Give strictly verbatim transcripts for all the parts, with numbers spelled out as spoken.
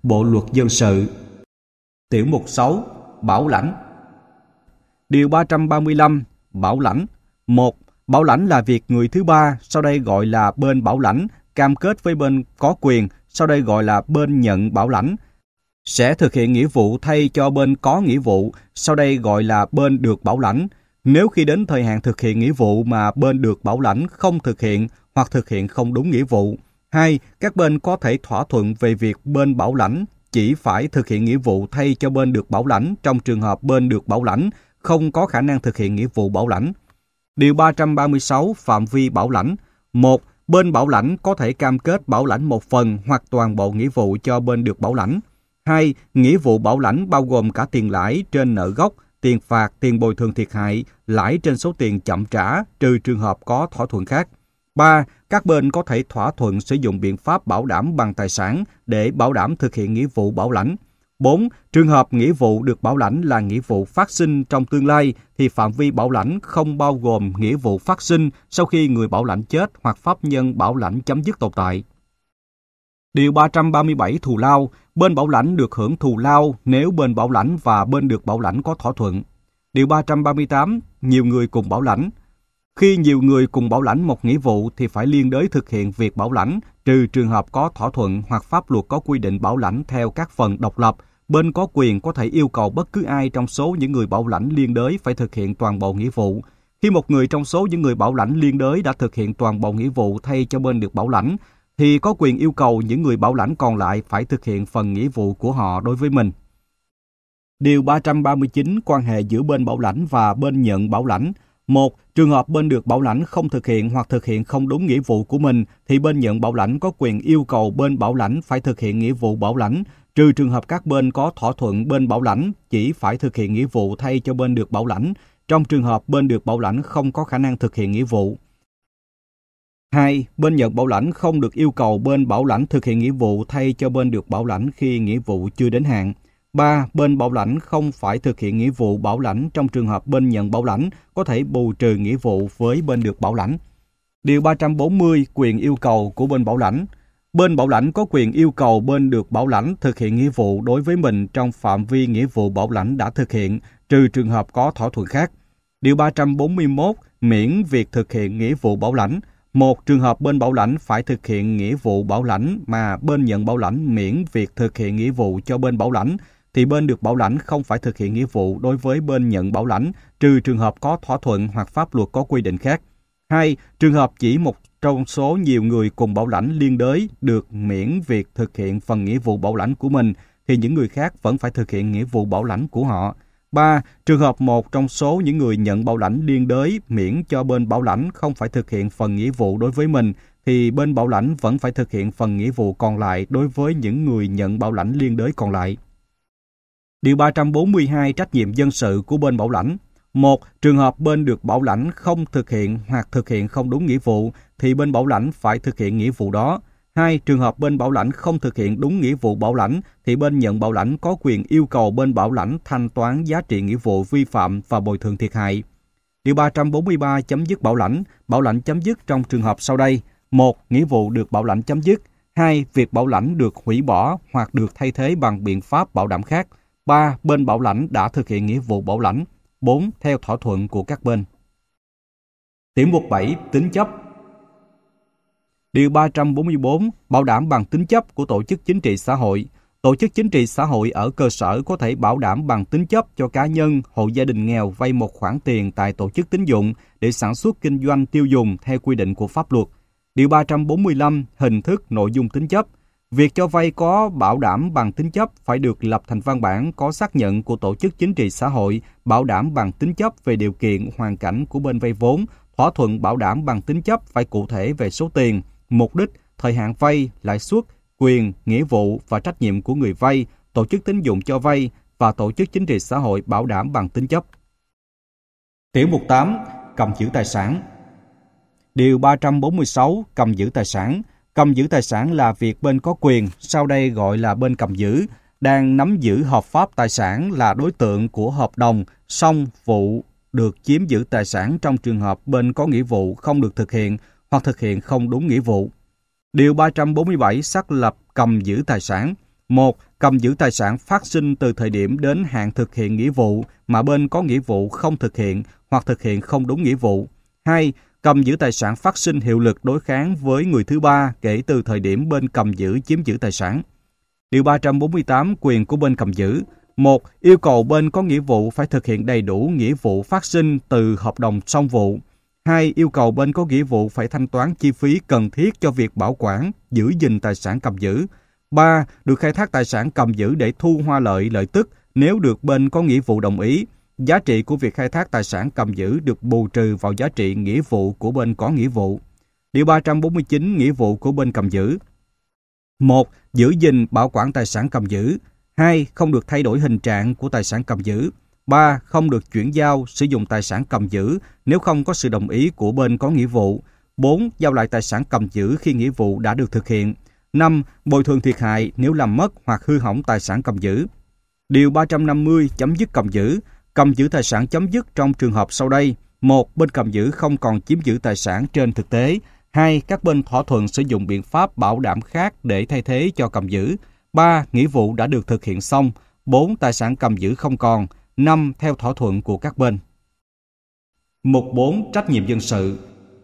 Bộ luật dân sự. Tiểu mục sáu. Bảo lãnh. Điều ba trăm ba mươi lăm. Bảo lãnh. một. Bảo lãnh là việc người thứ ba, sau đây gọi là bên bảo lãnh, cam kết với bên có quyền, sau đây gọi là bên nhận bảo lãnh, sẽ thực hiện nghĩa vụ thay cho bên có nghĩa vụ, sau đây gọi là bên được bảo lãnh. Nếu khi đến thời hạn thực hiện nghĩa vụ mà bên được bảo lãnh không thực hiện hoặc thực hiện không đúng nghĩa vụ. hai. Các bên có thể thỏa thuận về việc bên bảo lãnh chỉ phải thực hiện nghĩa vụ thay cho bên được bảo lãnh trong trường hợp bên được bảo lãnh không có khả năng thực hiện nghĩa vụ bảo lãnh. Điều ba trăm ba mươi sáu. Phạm vi bảo lãnh. một. Bên bảo lãnh có thể cam kết bảo lãnh một phần hoặc toàn bộ nghĩa vụ cho bên được bảo lãnh. hai. Nghĩa vụ bảo lãnh bao gồm cả tiền lãi trên nợ gốc, tiền phạt, tiền bồi thường thiệt hại, lãi trên số tiền chậm trả, trừ trường hợp có thỏa thuận khác. ba. Các bên có thể thỏa thuận sử dụng biện pháp bảo đảm bằng tài sản để bảo đảm thực hiện nghĩa vụ bảo lãnh. bốn. Trường hợp nghĩa vụ được bảo lãnh là nghĩa vụ phát sinh trong tương lai thì phạm vi bảo lãnh không bao gồm nghĩa vụ phát sinh sau khi người bảo lãnh chết hoặc pháp nhân bảo lãnh chấm dứt tồn tại. Điều ba trăm ba mươi bảy. Thù lao. Bên bảo lãnh được hưởng thù lao nếu bên bảo lãnh và bên được bảo lãnh có thỏa thuận. Điều ba trăm ba mươi tám. Nhiều người cùng bảo lãnh. Khi nhiều người cùng bảo lãnh một nghĩa vụ thì phải liên đới thực hiện việc bảo lãnh, trừ trường hợp có thỏa thuận hoặc pháp luật có quy định bảo lãnh theo các phần độc lập. Bên có quyền có thể yêu cầu bất cứ ai trong số những người bảo lãnh liên đới phải thực hiện toàn bộ nghĩa vụ. Khi một người trong số những người bảo lãnh liên đới đã thực hiện toàn bộ nghĩa vụ thay cho bên được bảo lãnh, thì có quyền yêu cầu những người bảo lãnh còn lại phải thực hiện phần nghĩa vụ của họ đối với mình. Điều ba trăm ba mươi chín. Quan hệ giữa bên bảo lãnh và bên nhận bảo lãnh. một. Trường hợp bên được bảo lãnh không thực hiện hoặc thực hiện không đúng nghĩa vụ của mình, thì bên nhận bảo lãnh có quyền yêu cầu bên bảo lãnh phải thực hiện nghĩa vụ bảo lãnh, trừ trường hợp các bên có thỏa thuận bên bảo lãnh chỉ phải thực hiện nghĩa vụ thay cho bên được bảo lãnh, trong trường hợp bên được bảo lãnh không có khả năng thực hiện nghĩa vụ. hai. Bên nhận bảo lãnh không được yêu cầu bên bảo lãnh thực hiện nghĩa vụ thay cho bên được bảo lãnh khi nghĩa vụ chưa đến hạn. ba. Bên bảo lãnh không phải thực hiện nghĩa vụ bảo lãnh trong trường hợp bên nhận bảo lãnh có thể bù trừ nghĩa vụ với bên được bảo lãnh. Điều ba trăm bốn mươi. Quyền yêu cầu của bên bảo lãnh. Bên bảo lãnh có quyền yêu cầu bên được bảo lãnh thực hiện nghĩa vụ đối với mình trong phạm vi nghĩa vụ bảo lãnh đã thực hiện, trừ trường hợp có thỏa thuận khác. Điều ba trăm bốn mươi mốt. Miễn việc thực hiện nghĩa vụ bảo lãnh. Một. Trường hợp bên bảo lãnh phải thực hiện nghĩa vụ bảo lãnh mà bên nhận bảo lãnh miễn việc thực hiện nghĩa vụ cho bên bảo lãnh, thì bên được bảo lãnh không phải thực hiện nghĩa vụ đối với bên nhận bảo lãnh, trừ trường hợp có thỏa thuận hoặc pháp luật có quy định khác. hai. Trường hợp chỉ một trong số nhiều người cùng bảo lãnh liên đới được miễn việc thực hiện phần nghĩa vụ bảo lãnh của mình, thì những người khác vẫn phải thực hiện nghĩa vụ bảo lãnh của họ. ba. Trường hợp một trong số những người nhận bảo lãnh liên đới miễn cho bên bảo lãnh không phải thực hiện phần nghĩa vụ đối với mình, thì bên bảo lãnh vẫn phải thực hiện phần nghĩa vụ còn lại đối với những người nhận bảo lãnh liên đới còn lại. Điều ba trăm bốn mươi hai. Trách nhiệm dân sự của bên bảo lãnh. một. Trường hợp bên được bảo lãnh không thực hiện hoặc thực hiện không đúng nghĩa vụ, thì bên bảo lãnh phải thực hiện nghĩa vụ đó. hai. Trường hợp bên bảo lãnh không thực hiện đúng nghĩa vụ bảo lãnh, thì bên nhận bảo lãnh có quyền yêu cầu bên bảo lãnh thanh toán giá trị nghĩa vụ vi phạm và bồi thường thiệt hại. Điều ba trăm bốn mươi ba. Chấm dứt bảo lãnh. Bảo lãnh chấm dứt trong trường hợp sau đây. một. Nghĩa vụ được bảo lãnh chấm dứt. hai. Việc bảo lãnh được hủy bỏ hoặc được thay thế bằng biện pháp bảo đảm khác. ba. Bên bảo lãnh đã thực hiện nghĩa vụ bảo lãnh. bốn. Theo thỏa thuận của các bên. Tiểu mục bảy. Tính chấp. Điều ba trăm bốn mươi bốn. Bảo đảm bằng tính chấp của tổ chức chính trị xã hội. Tổ chức chính trị xã hội ở cơ sở có thể bảo đảm bằng tính chấp cho cá nhân, hộ gia đình nghèo vay một khoản tiền tại tổ chức tín dụng để sản xuất kinh doanh tiêu dùng theo quy định của pháp luật. Điều ba trăm bốn mươi lăm. Hình thức nội dung tính chấp. Việc cho vay có bảo đảm bằng tính chấp phải được lập thành văn bản có xác nhận của tổ chức chính trị xã hội, bảo đảm bằng tính chấp về điều kiện, hoàn cảnh của bên vay vốn, thỏa thuận bảo đảm bằng tính chấp phải cụ thể về số tiền, mục đích, thời hạn vay, lãi suất, quyền, nghĩa vụ và trách nhiệm của người vay, tổ chức tín dụng cho vay và tổ chức chính trị xã hội bảo đảm bằng tính chấp. Tiểu mục tám. Cầm giữ tài sản. Điều ba trăm bốn mươi sáu. Cầm giữ tài sản. Cầm giữ tài sản là việc bên có quyền, sau đây gọi là bên cầm giữ, đang nắm giữ hợp pháp tài sản là đối tượng của hợp đồng, song vụ được chiếm giữ tài sản trong trường hợp bên có nghĩa vụ không được thực hiện hoặc thực hiện không đúng nghĩa vụ. Điều ba trăm bốn mươi bảy. Xác lập cầm giữ tài sản. một. Cầm giữ tài sản phát sinh từ thời điểm đến hạn thực hiện nghĩa vụ mà bên có nghĩa vụ không thực hiện hoặc thực hiện không đúng nghĩa vụ. hai. Cầm giữ tài sản phát sinh hiệu lực đối kháng với người thứ ba kể từ thời điểm bên cầm giữ chiếm giữ tài sản. Điều ba trăm bốn mươi tám. Quyền của bên cầm giữ. một. Yêu cầu bên có nghĩa vụ phải thực hiện đầy đủ nghĩa vụ phát sinh từ hợp đồng song vụ. hai. Yêu cầu bên có nghĩa vụ phải thanh toán chi phí cần thiết cho việc bảo quản, giữ gìn tài sản cầm giữ. ba. Được khai thác tài sản cầm giữ để thu hoa lợi, lợi tức nếu được bên có nghĩa vụ đồng ý. Giá trị của việc khai thác tài sản cầm giữ được bù trừ vào giá trị nghĩa vụ của bên có nghĩa vụ. Điều ba trăm bốn mươi chín. Nghĩa vụ của bên cầm giữ. một. Giữ gìn bảo quản tài sản cầm giữ. hai. Không được thay đổi hình trạng của tài sản cầm giữ. ba. Không được chuyển giao, sử dụng tài sản cầm giữ nếu không có sự đồng ý của bên có nghĩa vụ. bốn. Giao lại tài sản cầm giữ khi nghĩa vụ đã được thực hiện. năm. Bồi thường thiệt hại nếu làm mất hoặc hư hỏng tài sản cầm giữ. Điều ba trăm năm mươi. Chấm dứt cầm giữ. Cầm giữ tài sản chấm dứt trong trường hợp sau đây. một. Bên cầm giữ không còn chiếm giữ tài sản trên thực tế. hai. Các bên thỏa thuận sử dụng biện pháp bảo đảm khác để thay thế cho cầm giữ. ba. Nghĩa vụ đã được thực hiện xong. bốn. Tài sản cầm giữ không còn. năm. Theo thỏa thuận của các bên. Mục bốn. Trách nhiệm dân sự.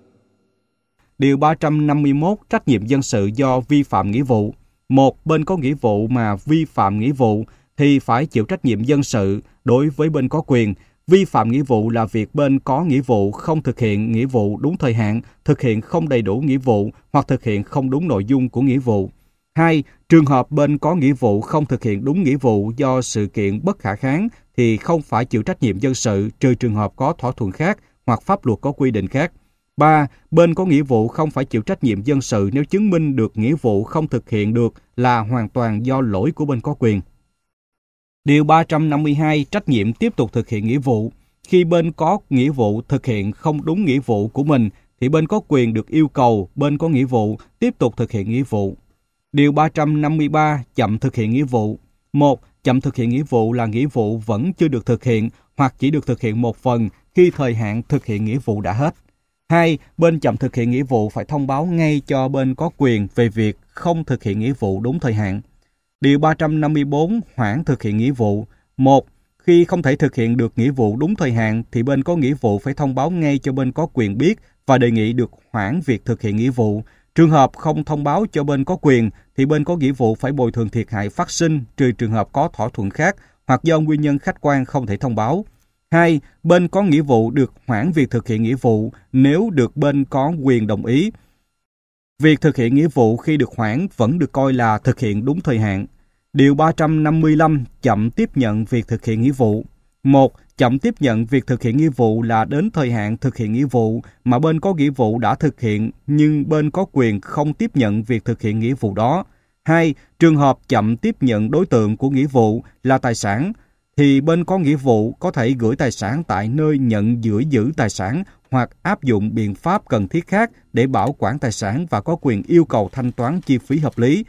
Điều ba trăm năm mươi mốt. Trách nhiệm dân sự do vi phạm nghĩa vụ. một. Bên có nghĩa vụ mà vi phạm nghĩa vụ thì phải chịu trách nhiệm dân sự đối với bên có quyền. Vi phạm nghĩa vụ là việc bên có nghĩa vụ không thực hiện nghĩa vụ đúng thời hạn, thực hiện không đầy đủ nghĩa vụ hoặc thực hiện không đúng nội dung của nghĩa vụ. hai. Trường hợp bên có nghĩa vụ không thực hiện đúng nghĩa vụ do sự kiện bất khả kháng thì không phải chịu trách nhiệm dân sự trừ trường hợp có thỏa thuận khác hoặc pháp luật có quy định khác. ba. Bên có nghĩa vụ không phải chịu trách nhiệm dân sự nếu chứng minh được nghĩa vụ không thực hiện được là hoàn toàn do lỗi của bên có quyền. Điều ba trăm năm mươi hai. Trách nhiệm tiếp tục thực hiện nghĩa vụ. Khi bên có nghĩa vụ thực hiện không đúng nghĩa vụ của mình thì bên có quyền được yêu cầu bên có nghĩa vụ tiếp tục thực hiện nghĩa vụ. Điều ba trăm năm mươi ba. Chậm thực hiện nghĩa vụ. một. Chậm thực hiện nghĩa vụ là nghĩa vụ vẫn chưa được thực hiện hoặc chỉ được thực hiện một phần khi thời hạn thực hiện nghĩa vụ đã hết. hai. Bên chậm thực hiện nghĩa vụ phải thông báo ngay cho bên có quyền về việc không thực hiện nghĩa vụ đúng thời hạn. Điều ba trăm năm mươi bốn. Hoãn thực hiện nghĩa vụ. một. Khi không thể thực hiện được nghĩa vụ đúng thời hạn thì bên có nghĩa vụ phải thông báo ngay cho bên có quyền biết và đề nghị được hoãn việc thực hiện nghĩa vụ. Trường hợp không thông báo cho bên có quyền thì bên có nghĩa vụ phải bồi thường thiệt hại phát sinh trừ trường hợp có thỏa thuận khác hoặc do nguyên nhân khách quan không thể thông báo. hai. Bên có nghĩa vụ được hoãn việc thực hiện nghĩa vụ nếu được bên có quyền đồng ý. Việc thực hiện nghĩa vụ khi được hoãn vẫn được coi là thực hiện đúng thời hạn. Điều ba trăm năm mươi lăm. Chậm tiếp nhận việc thực hiện nghĩa vụ. một. Chậm tiếp nhận việc thực hiện nghĩa vụ là đến thời hạn thực hiện nghĩa vụ mà bên có nghĩa vụ đã thực hiện nhưng bên có quyền không tiếp nhận việc thực hiện nghĩa vụ đó. hai. Trường hợp chậm tiếp nhận đối tượng của nghĩa vụ là tài sản thì bên có nghĩa vụ có thể gửi tài sản tại nơi nhận giữ giữ tài sản hoặc áp dụng biện pháp cần thiết khác để bảo quản tài sản và có quyền yêu cầu thanh toán chi phí hợp lý.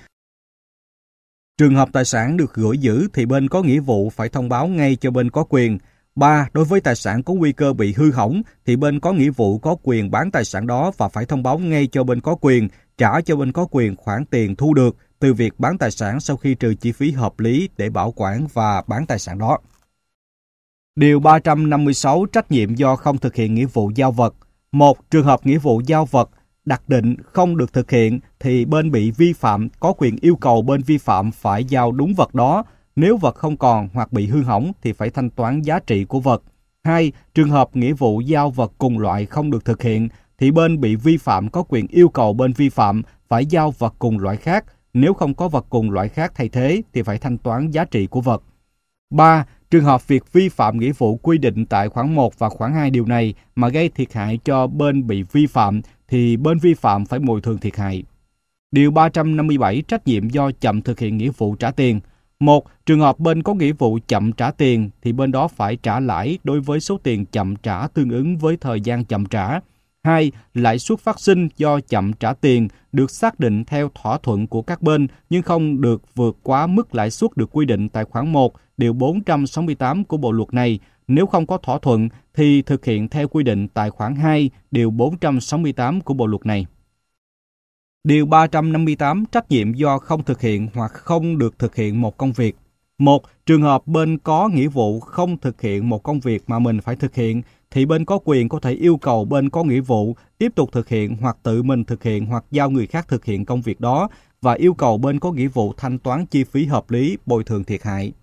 Trường hợp tài sản được gửi giữ thì bên có nghĩa vụ phải thông báo ngay cho bên có quyền. ba. Đối với tài sản có nguy cơ bị hư hỏng thì bên có nghĩa vụ có quyền bán tài sản đó và phải thông báo ngay cho bên có quyền, trả cho bên có quyền khoản tiền thu được từ việc bán tài sản sau khi trừ chi phí hợp lý để bảo quản và bán tài sản đó. Điều ba trăm năm mươi sáu. Trách nhiệm do không thực hiện nghĩa vụ giao vật. một. Trường hợp nghĩa vụ giao vật đặc định không được thực hiện thì bên bị vi phạm có quyền yêu cầu bên vi phạm phải giao đúng vật đó. Nếu vật không còn hoặc bị hư hỏng thì phải thanh toán giá trị của vật. hai. Trường hợp nghĩa vụ giao vật cùng loại không được thực hiện thì bên bị vi phạm có quyền yêu cầu bên vi phạm phải giao vật cùng loại khác. Nếu không có vật cùng loại khác thay thế thì phải thanh toán giá trị của vật. ba. Trường hợp việc vi phạm nghĩa vụ quy định tại khoản một và khoản hai điều này mà gây thiệt hại cho bên bị vi phạm thì bên vi phạm phải bồi thường thiệt hại. Điều ba trăm năm mươi bảy. Trách nhiệm do chậm thực hiện nghĩa vụ trả tiền. một. Trường hợp bên có nghĩa vụ chậm trả tiền thì bên đó phải trả lãi đối với số tiền chậm trả tương ứng với thời gian chậm trả. hai. Lãi suất phát sinh do chậm trả tiền được xác định theo thỏa thuận của các bên nhưng không được vượt quá mức lãi suất được quy định tại khoản một, điều bốn trăm sáu mươi tám của bộ luật này. Nếu không có thỏa thuận thì thực hiện theo quy định tại khoản hai, điều bốn trăm sáu mươi tám của bộ luật này. Điều ba trăm năm mươi tám, trách nhiệm do không thực hiện hoặc không được thực hiện một công việc. Một, trường hợp bên có nghĩa vụ không thực hiện một công việc mà mình phải thực hiện, thì bên có quyền có thể yêu cầu bên có nghĩa vụ tiếp tục thực hiện hoặc tự mình thực hiện hoặc giao người khác thực hiện công việc đó và yêu cầu bên có nghĩa vụ thanh toán chi phí hợp lý, bồi thường thiệt hại.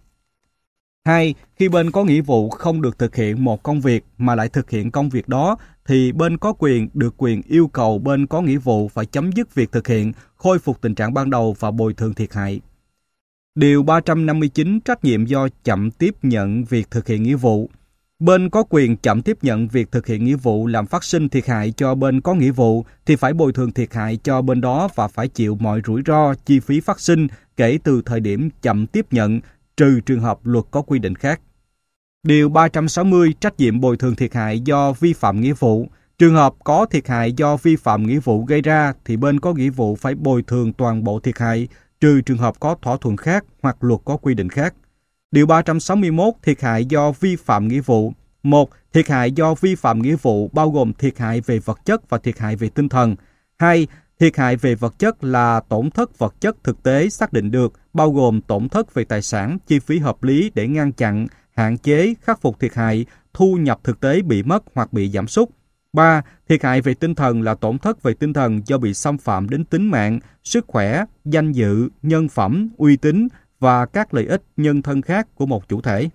Hai, khi bên có nghĩa vụ không được thực hiện một công việc mà lại thực hiện công việc đó, thì bên có quyền được quyền yêu cầu bên có nghĩa vụ phải chấm dứt việc thực hiện, khôi phục tình trạng ban đầu và bồi thường thiệt hại. Điều ba trăm năm mươi chín, trách nhiệm do chậm tiếp nhận việc thực hiện nghĩa vụ. Bên có quyền chậm tiếp nhận việc thực hiện nghĩa vụ làm phát sinh thiệt hại cho bên có nghĩa vụ thì phải bồi thường thiệt hại cho bên đó và phải chịu mọi rủi ro, chi phí phát sinh kể từ thời điểm chậm tiếp nhận, trừ trường hợp luật có quy định khác. Điều ba trăm sáu mươi, trách nhiệm bồi thường thiệt hại do vi phạm nghĩa vụ. Trường hợp có thiệt hại do vi phạm nghĩa vụ gây ra thì bên có nghĩa vụ phải bồi thường toàn bộ thiệt hại, trừ trường hợp có thỏa thuận khác hoặc luật có quy định khác. Điều ba trăm sáu mươi mốt, thiệt hại do vi phạm nghĩa vụ. Một, thiệt hại do vi phạm nghĩa vụ bao gồm thiệt hại về vật chất và thiệt hại về tinh thần. Hai, thiệt hại về vật chất là tổn thất vật chất thực tế xác định được, bao gồm tổn thất về tài sản, chi phí hợp lý để ngăn chặn, hạn chế, khắc phục thiệt hại, thu nhập thực tế bị mất hoặc bị giảm sút. Ba, thiệt hại về tinh thần là tổn thất về tinh thần do bị xâm phạm đến tính mạng, sức khỏe, danh dự, nhân phẩm, uy tín và các lợi ích nhân thân khác của một chủ thể.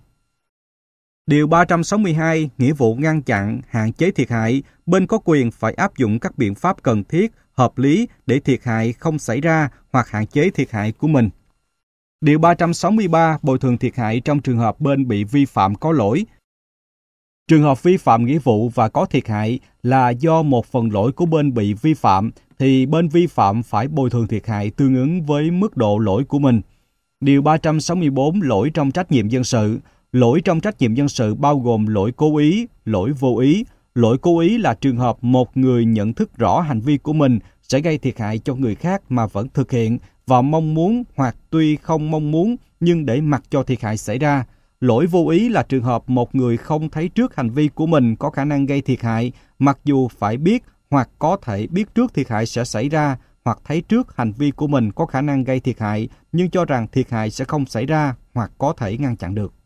Điều ba trăm sáu mươi hai, nghĩa vụ ngăn chặn, hạn chế thiệt hại, bên có quyền phải áp dụng các biện pháp cần thiết, hợp lý để thiệt hại không xảy ra hoặc hạn chế thiệt hại của mình. Điều ba trăm sáu mươi ba, bồi thường thiệt hại trong trường hợp bên bị vi phạm có lỗi. Trường hợp vi phạm nghĩa vụ và có thiệt hại là do một phần lỗi của bên bị vi phạm, thì bên vi phạm phải bồi thường thiệt hại tương ứng với mức độ lỗi của mình. Điều ba trăm sáu mươi bốn, lỗi trong trách nhiệm dân sự. Lỗi trong trách nhiệm dân sự bao gồm lỗi cố ý, lỗi vô ý. Lỗi cố ý là trường hợp một người nhận thức rõ hành vi của mình sẽ gây thiệt hại cho người khác mà vẫn thực hiện và mong muốn hoặc tuy không mong muốn nhưng để mặc cho thiệt hại xảy ra. Lỗi vô ý là trường hợp một người không thấy trước hành vi của mình có khả năng gây thiệt hại, mặc dù phải biết hoặc có thể biết trước thiệt hại sẽ xảy ra, hoặc thấy trước hành vi của mình có khả năng gây thiệt hại, nhưng cho rằng thiệt hại sẽ không xảy ra hoặc có thể ngăn chặn được.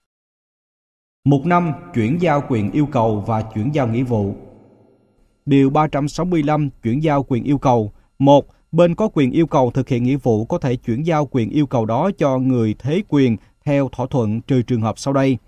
Mục năm. Chuyển giao quyền yêu cầu và chuyển giao nghĩa vụ. Điều ba trăm sáu mươi lăm. Chuyển giao quyền yêu cầu. Một. Bên có quyền yêu cầu thực hiện nghĩa vụ có thể chuyển giao quyền yêu cầu đó cho người thế quyền theo thỏa thuận, trừ trường hợp sau đây.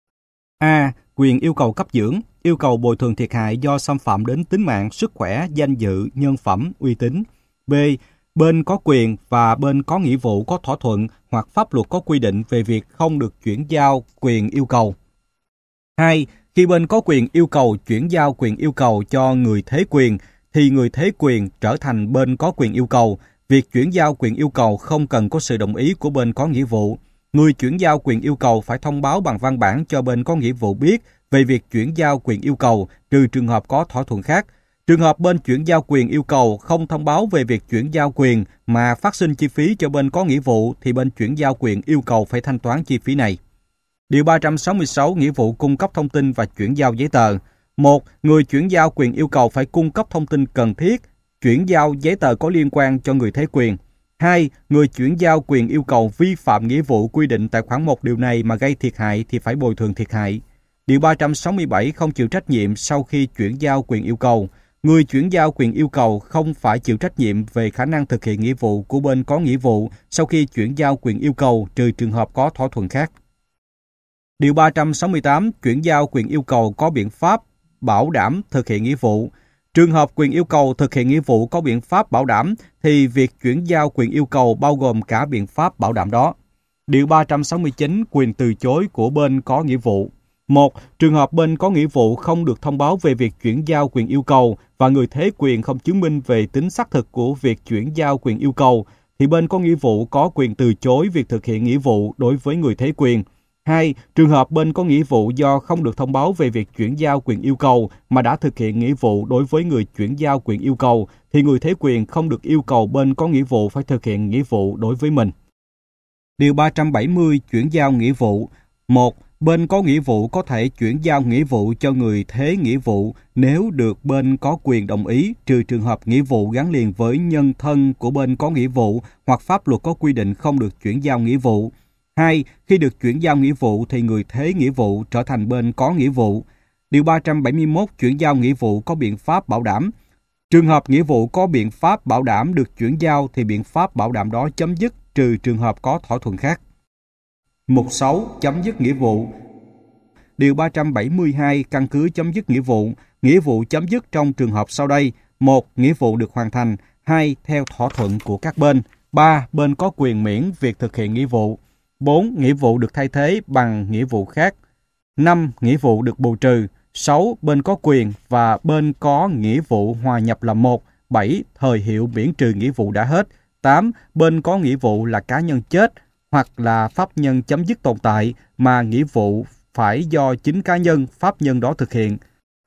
A. Quyền yêu cầu cấp dưỡng, yêu cầu bồi thường thiệt hại do xâm phạm đến tính mạng, sức khỏe, danh dự, nhân phẩm, uy tín. B. Bên có quyền và bên có nghĩa vụ có thỏa thuận hoặc pháp luật có quy định về việc không được chuyển giao quyền yêu cầu. Hai. Khi bên có quyền yêu cầu chuyển giao quyền yêu cầu cho người thế quyền, thì người thế quyền trở thành bên có quyền yêu cầu. Việc chuyển giao quyền yêu cầu không cần có sự đồng ý của bên có nghĩa vụ. Người chuyển giao quyền yêu cầu phải thông báo bằng văn bản cho bên có nghĩa vụ biết về việc chuyển giao quyền yêu cầu, trừ trường hợp có thỏa thuận khác. Trường hợp bên chuyển giao quyền yêu cầu không thông báo về việc chuyển giao quyền mà phát sinh chi phí cho bên có nghĩa vụ, thì bên chuyển giao quyền yêu cầu phải thanh toán chi phí này. Điều ba trăm sáu mươi sáu. Nghĩa vụ cung cấp thông tin và chuyển giao giấy tờ. Một. Người chuyển giao quyền yêu cầu phải cung cấp thông tin cần thiết, chuyển giao giấy tờ có liên quan cho người thế quyền. Hai. Người chuyển giao quyền yêu cầu vi phạm nghĩa vụ quy định tại khoản một điều này mà gây thiệt hại thì phải bồi thường thiệt hại. Điều ba trăm sáu mươi bảy. Không chịu trách nhiệm sau khi chuyển giao quyền yêu cầu. Người chuyển giao quyền yêu cầu không phải chịu trách nhiệm về khả năng thực hiện nghĩa vụ của bên có nghĩa vụ sau khi chuyển giao quyền yêu cầu, trừ trường hợp có thỏa thuận khác. Điều ba trăm sáu mươi tám. Chuyển giao quyền yêu cầu có biện pháp bảo đảm thực hiện nghĩa vụ. Trường hợp quyền yêu cầu thực hiện nghĩa vụ có biện pháp bảo đảm, thì việc chuyển giao quyền yêu cầu bao gồm cả biện pháp bảo đảm đó. Điều ba trăm sáu mươi chín. Quyền từ chối của bên có nghĩa vụ. Một. Trường hợp bên có nghĩa vụ không được thông báo về việc chuyển giao quyền yêu cầu và người thế quyền không chứng minh về tính xác thực của việc chuyển giao quyền yêu cầu, thì bên có nghĩa vụ có quyền từ chối việc thực hiện nghĩa vụ đối với người thế quyền. Hai. Trường hợp bên có nghĩa vụ do không được thông báo về việc chuyển giao quyền yêu cầu mà đã thực hiện nghĩa vụ đối với người chuyển giao quyền yêu cầu, thì người thế quyền không được yêu cầu bên có nghĩa vụ phải thực hiện nghĩa vụ đối với mình. Điều ba trăm bảy mươi. Chuyển giao nghĩa vụ. Một. Bên có nghĩa vụ có thể chuyển giao nghĩa vụ cho người thế nghĩa vụ nếu được bên có quyền đồng ý, trừ trường hợp nghĩa vụ gắn liền với nhân thân của bên có nghĩa vụ hoặc pháp luật có quy định không được chuyển giao nghĩa vụ. hai. Khi được chuyển giao nghĩa vụ thì người thế nghĩa vụ trở thành bên có nghĩa vụ. Điều ba trăm bảy mươi mốt chuyển giao nghĩa vụ có biện pháp bảo đảm. Trường hợp nghĩa vụ có biện pháp bảo đảm được chuyển giao thì biện pháp bảo đảm đó chấm dứt, trừ trường hợp có thỏa thuận khác. Mục sáu. Chấm dứt nghĩa vụ. Điều ba trăm bảy mươi hai căn cứ chấm dứt nghĩa vụ. Nghĩa vụ chấm dứt trong trường hợp sau đây. một. Nghĩa vụ được hoàn thành. hai. Theo thỏa thuận của các bên. ba. Bên có quyền miễn việc thực hiện nghĩa vụ. bốn. Nghĩa vụ được thay thế bằng nghĩa vụ khác. năm. Nghĩa vụ được bù trừ. sáu. Bên có quyền và bên có nghĩa vụ hòa nhập là một. bảy. Thời hiệu miễn trừ nghĩa vụ đã hết. tám. Bên có nghĩa vụ là cá nhân chết hoặc là pháp nhân chấm dứt tồn tại mà nghĩa vụ phải do chính cá nhân, pháp nhân đó thực hiện.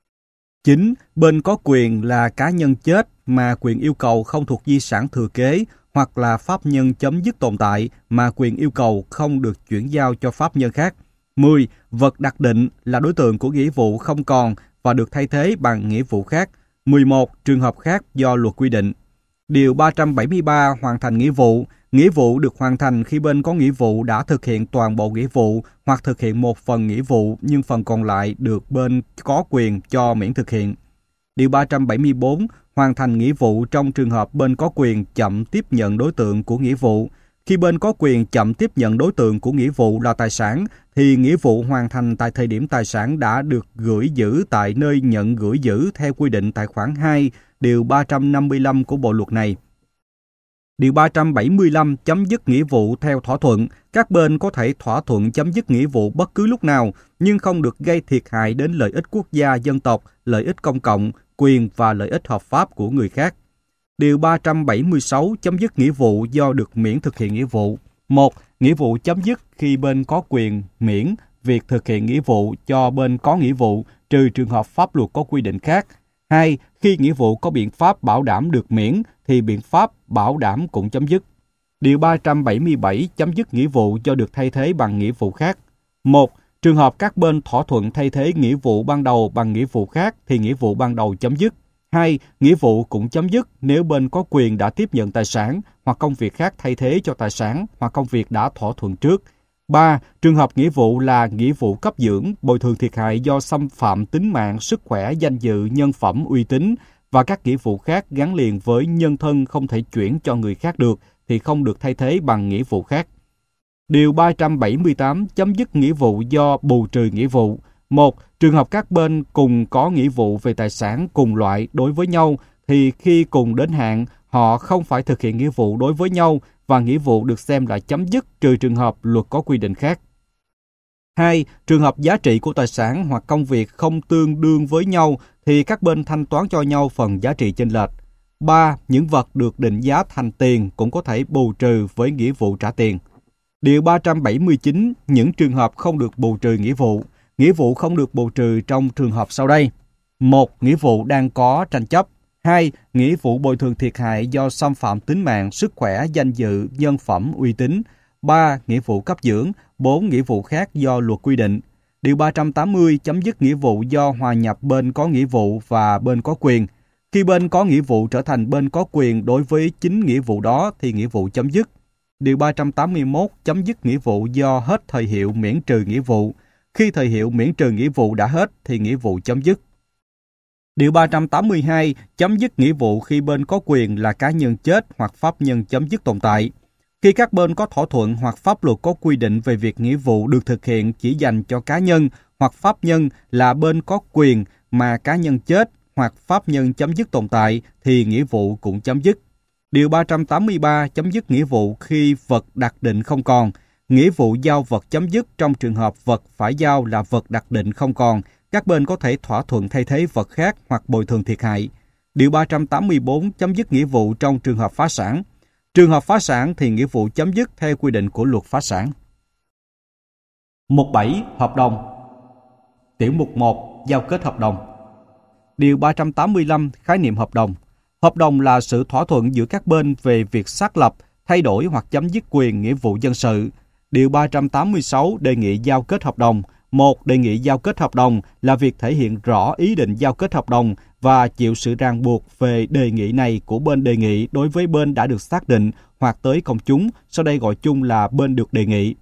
chín. Bên có quyền là cá nhân chết mà quyền yêu cầu không thuộc di sản thừa kế hoặc là pháp nhân chấm dứt tồn tại mà quyền yêu cầu không được chuyển giao cho pháp nhân khác. mười. Vật đặc định là đối tượng của nghĩa vụ không còn và được thay thế bằng nghĩa vụ khác. mười một. Trường hợp khác do luật quy định. Điều ba trăm bảy mươi ba hoàn thành nghĩa vụ. Nghĩa vụ được hoàn thành khi bên có nghĩa vụ đã thực hiện toàn bộ nghĩa vụ hoặc thực hiện một phần nghĩa vụ nhưng phần còn lại được bên có quyền cho miễn thực hiện. Điều ba trăm bảy mươi bốn hoàn thành nghĩa vụ trong trường hợp bên có quyền chậm tiếp nhận đối tượng của nghĩa vụ. Khi bên có quyền chậm tiếp nhận đối tượng của nghĩa vụ là tài sản, thì nghĩa vụ hoàn thành tại thời điểm tài sản đã được gửi giữ tại nơi nhận gửi giữ theo quy định tại khoản hai, điều ba trăm năm mươi lăm của bộ luật này. Điều ba trăm bảy mươi lăm chấm dứt nghĩa vụ theo thỏa thuận. Các bên có thể thỏa thuận chấm dứt nghĩa vụ bất cứ lúc nào, nhưng không được gây thiệt hại đến lợi ích quốc gia, dân tộc, lợi ích công cộng, quyền và lợi ích hợp pháp của người khác. Điều ba trăm bảy mươi sáu chấm dứt nghĩa vụ do được miễn thực hiện nghĩa vụ. một. Nghĩa vụ chấm dứt khi bên có quyền miễn việc thực hiện nghĩa vụ cho bên có nghĩa vụ, trừ trường hợp pháp luật có quy định khác. hai. Khi nghĩa vụ có biện pháp bảo đảm được miễn thì biện pháp bảo đảm cũng chấm dứt. Điều ba trăm bảy mươi bảy chấm dứt nghĩa vụ do được thay thế bằng nghĩa vụ khác. một. Trường hợp các bên thỏa thuận thay thế nghĩa vụ ban đầu bằng nghĩa vụ khác thì nghĩa vụ ban đầu chấm dứt. hai. Nghĩa vụ cũng chấm dứt nếu bên có quyền đã tiếp nhận tài sản hoặc công việc khác thay thế cho tài sản hoặc công việc đã thỏa thuận trước. ba. Trường hợp nghĩa vụ là nghĩa vụ cấp dưỡng, bồi thường thiệt hại do xâm phạm tính mạng, sức khỏe, danh dự, nhân phẩm, uy tín và các nghĩa vụ khác gắn liền với nhân thân không thể chuyển cho người khác được thì không được thay thế bằng nghĩa vụ khác. Điều ba trăm bảy mươi tám chấm dứt nghĩa vụ do bù trừ nghĩa vụ. một. Trường hợp các bên cùng có nghĩa vụ về tài sản cùng loại đối với nhau thì khi cùng đến hạn, họ không phải thực hiện nghĩa vụ đối với nhau và nghĩa vụ được xem là chấm dứt trừ trường hợp luật có quy định khác. hai. Trường hợp giá trị của tài sản hoặc công việc không tương đương với nhau thì các bên thanh toán cho nhau phần giá trị chênh lệch. ba. Những vật được định giá thành tiền cũng có thể bù trừ với nghĩa vụ trả tiền. Điều ba trăm bảy mươi chín. Những trường hợp không được bù trừ nghĩa vụ. Nghĩa vụ không được bù trừ trong trường hợp sau đây. một. Nghĩa vụ đang có tranh chấp. hai. Nghĩa vụ bồi thường thiệt hại do xâm phạm tính mạng, sức khỏe, danh dự, nhân phẩm, uy tín. ba. Nghĩa vụ cấp dưỡng. bốn. Nghĩa vụ khác do luật quy định. Điều ba trăm tám mươi chấm dứt nghĩa vụ do hòa nhập bên có nghĩa vụ và bên có quyền. Khi bên có nghĩa vụ trở thành bên có quyền đối với chính nghĩa vụ đó thì nghĩa vụ chấm dứt. Điều ba trăm tám mươi mốt chấm dứt nghĩa vụ do hết thời hiệu miễn trừ nghĩa vụ. Khi thời hiệu miễn trừ nghĩa vụ đã hết thì nghĩa vụ chấm dứt. Điều ba trăm tám mươi hai chấm dứt nghĩa vụ khi bên có quyền là cá nhân chết hoặc pháp nhân chấm dứt tồn tại. Khi các bên có thỏa thuận hoặc pháp luật có quy định về việc nghĩa vụ được thực hiện chỉ dành cho cá nhân hoặc pháp nhân là bên có quyền mà cá nhân chết hoặc pháp nhân chấm dứt tồn tại thì nghĩa vụ cũng chấm dứt. Điều ba trăm tám mươi ba chấm dứt nghĩa vụ khi vật đặc định không còn. Nghĩa vụ giao vật chấm dứt trong trường hợp vật phải giao là vật đặc định không còn. Các bên có thể thỏa thuận thay thế vật khác hoặc bồi thường thiệt hại. Điều ba trăm tám mươi bốn chấm dứt nghĩa vụ trong trường hợp phá sản. Trường hợp phá sản thì nghĩa vụ chấm dứt theo quy định của luật phá sản. Mục bảy. Hợp đồng. Tiểu mục một. Giao kết hợp đồng. Điều ba trăm tám mươi lăm. Khái niệm hợp đồng. Hợp đồng là sự thỏa thuận giữa các bên về việc xác lập, thay đổi hoặc chấm dứt quyền nghĩa vụ dân sự. Điều ba trăm tám mươi sáu đề nghị giao kết hợp đồng. Một, đề nghị giao kết hợp đồng là việc thể hiện rõ ý định giao kết hợp đồng và chịu sự ràng buộc về đề nghị này của bên đề nghị đối với bên đã được xác định hoặc tới công chúng, sau đây gọi chung là bên được đề nghị.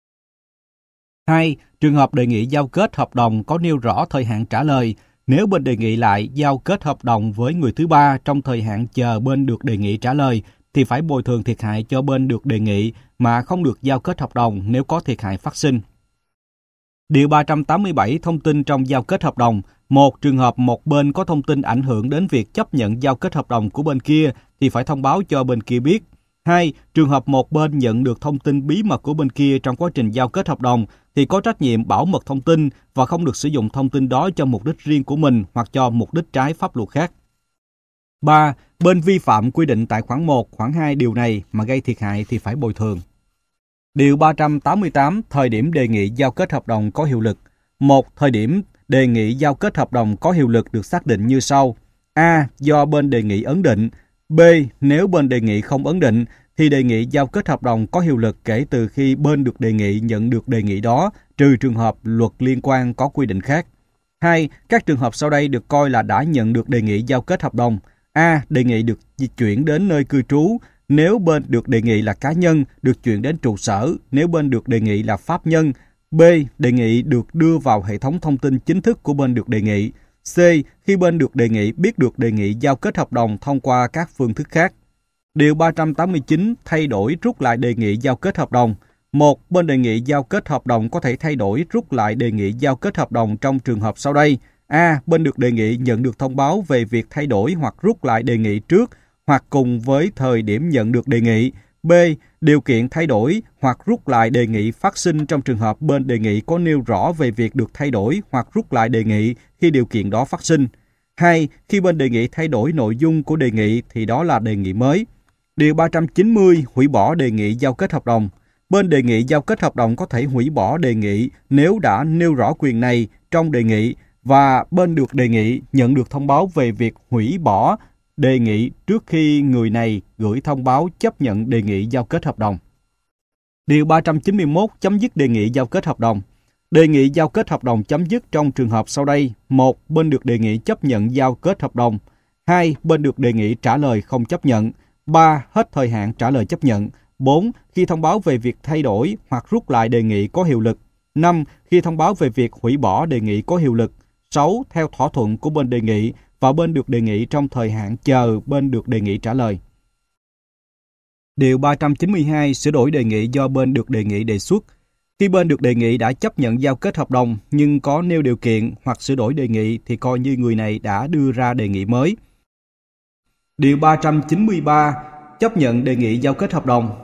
Hai, trường hợp đề nghị giao kết hợp đồng có nêu rõ thời hạn trả lời. Nếu bên đề nghị lại giao kết hợp đồng với người thứ ba trong thời hạn chờ bên được đề nghị trả lời, thì phải bồi thường thiệt hại cho bên được đề nghị mà không được giao kết hợp đồng nếu có thiệt hại phát sinh. Điều ba trăm tám mươi bảy thông tin trong giao kết hợp đồng. Một, trường hợp một bên có thông tin ảnh hưởng đến việc chấp nhận giao kết hợp đồng của bên kia thì phải thông báo cho bên kia biết. Hai, trường hợp một bên nhận được thông tin bí mật của bên kia trong quá trình giao kết hợp đồng thì có trách nhiệm bảo mật thông tin và không được sử dụng thông tin đó cho mục đích riêng của mình hoặc cho mục đích trái pháp luật khác. Ba, bên vi phạm quy định tại khoản một, khoản hai điều này mà gây thiệt hại thì phải bồi thường. Điều ba trăm tám mươi tám, thời điểm đề nghị giao kết hợp đồng có hiệu lực. Một, thời điểm đề nghị giao kết hợp đồng có hiệu lực được xác định như sau. A. Do bên đề nghị ấn định. B. Nếu bên đề nghị không ấn định, thì đề nghị giao kết hợp đồng có hiệu lực kể từ khi bên được đề nghị nhận được đề nghị đó, trừ trường hợp luật liên quan có quy định khác. Hai. Các trường hợp sau đây được coi là đã nhận được đề nghị giao kết hợp đồng. A. Đề nghị được di chuyển đến nơi cư trú. Nếu bên được đề nghị là cá nhân, được chuyển đến trụ sở. Nếu bên được đề nghị là pháp nhân. B. Đề nghị được đưa vào hệ thống thông tin chính thức của bên được đề nghị. C. Khi bên được đề nghị biết được đề nghị giao kết hợp đồng thông qua các phương thức khác. Điều ba trăm tám mươi chín, thay đổi rút lại đề nghị giao kết hợp đồng. Một. Bên đề nghị giao kết hợp đồng có thể thay đổi rút lại đề nghị giao kết hợp đồng trong trường hợp sau đây. A. Bên được đề nghị nhận được thông báo về việc thay đổi hoặc rút lại đề nghị trước hoặc cùng với thời điểm nhận được đề nghị. B. Điều kiện thay đổi hoặc rút lại đề nghị phát sinh trong trường hợp bên đề nghị có nêu rõ về việc được thay đổi hoặc rút lại đề nghị khi điều kiện đó phát sinh. Hai. Khi bên đề nghị thay đổi nội dung của đề nghị thì đó là đề nghị mới. Điều ba trăm chín mươi, hủy bỏ đề nghị giao kết hợp đồng. Bên đề nghị giao kết hợp đồng có thể hủy bỏ đề nghị nếu đã nêu rõ quyền này trong đề nghị và bên được đề nghị nhận được thông báo về việc hủy bỏ đề nghị trước khi người này gửi thông báo chấp nhận đề nghị giao kết hợp đồng. Điều ba trăm chín mươi mốt, chấm dứt đề nghị giao kết hợp đồng. Đề nghị giao kết hợp đồng chấm dứt trong trường hợp sau đây. Một. Bên được đề nghị chấp nhận giao kết hợp đồng. Hai. Bên được đề nghị trả lời không chấp nhận. Ba. Hết thời hạn trả lời chấp nhận. Bốn. Khi thông báo về việc thay đổi hoặc rút lại đề nghị có hiệu lực. Năm. Khi thông báo về việc hủy bỏ đề nghị có hiệu lực. Sáu. Theo thỏa thuận của bên đề nghị và bên được đề nghị trong thời hạn chờ bên được đề nghị trả lời. Điều ba trăm chín mươi hai, sửa đổi đề nghị do bên được đề nghị đề xuất. Khi bên được đề nghị đã chấp nhận giao kết hợp đồng nhưng có nêu điều kiện hoặc sửa đổi đề nghị thì coi như người này đã đưa ra đề nghị mới. Điều ba trăm chín mươi ba, chấp nhận đề nghị giao kết hợp đồng.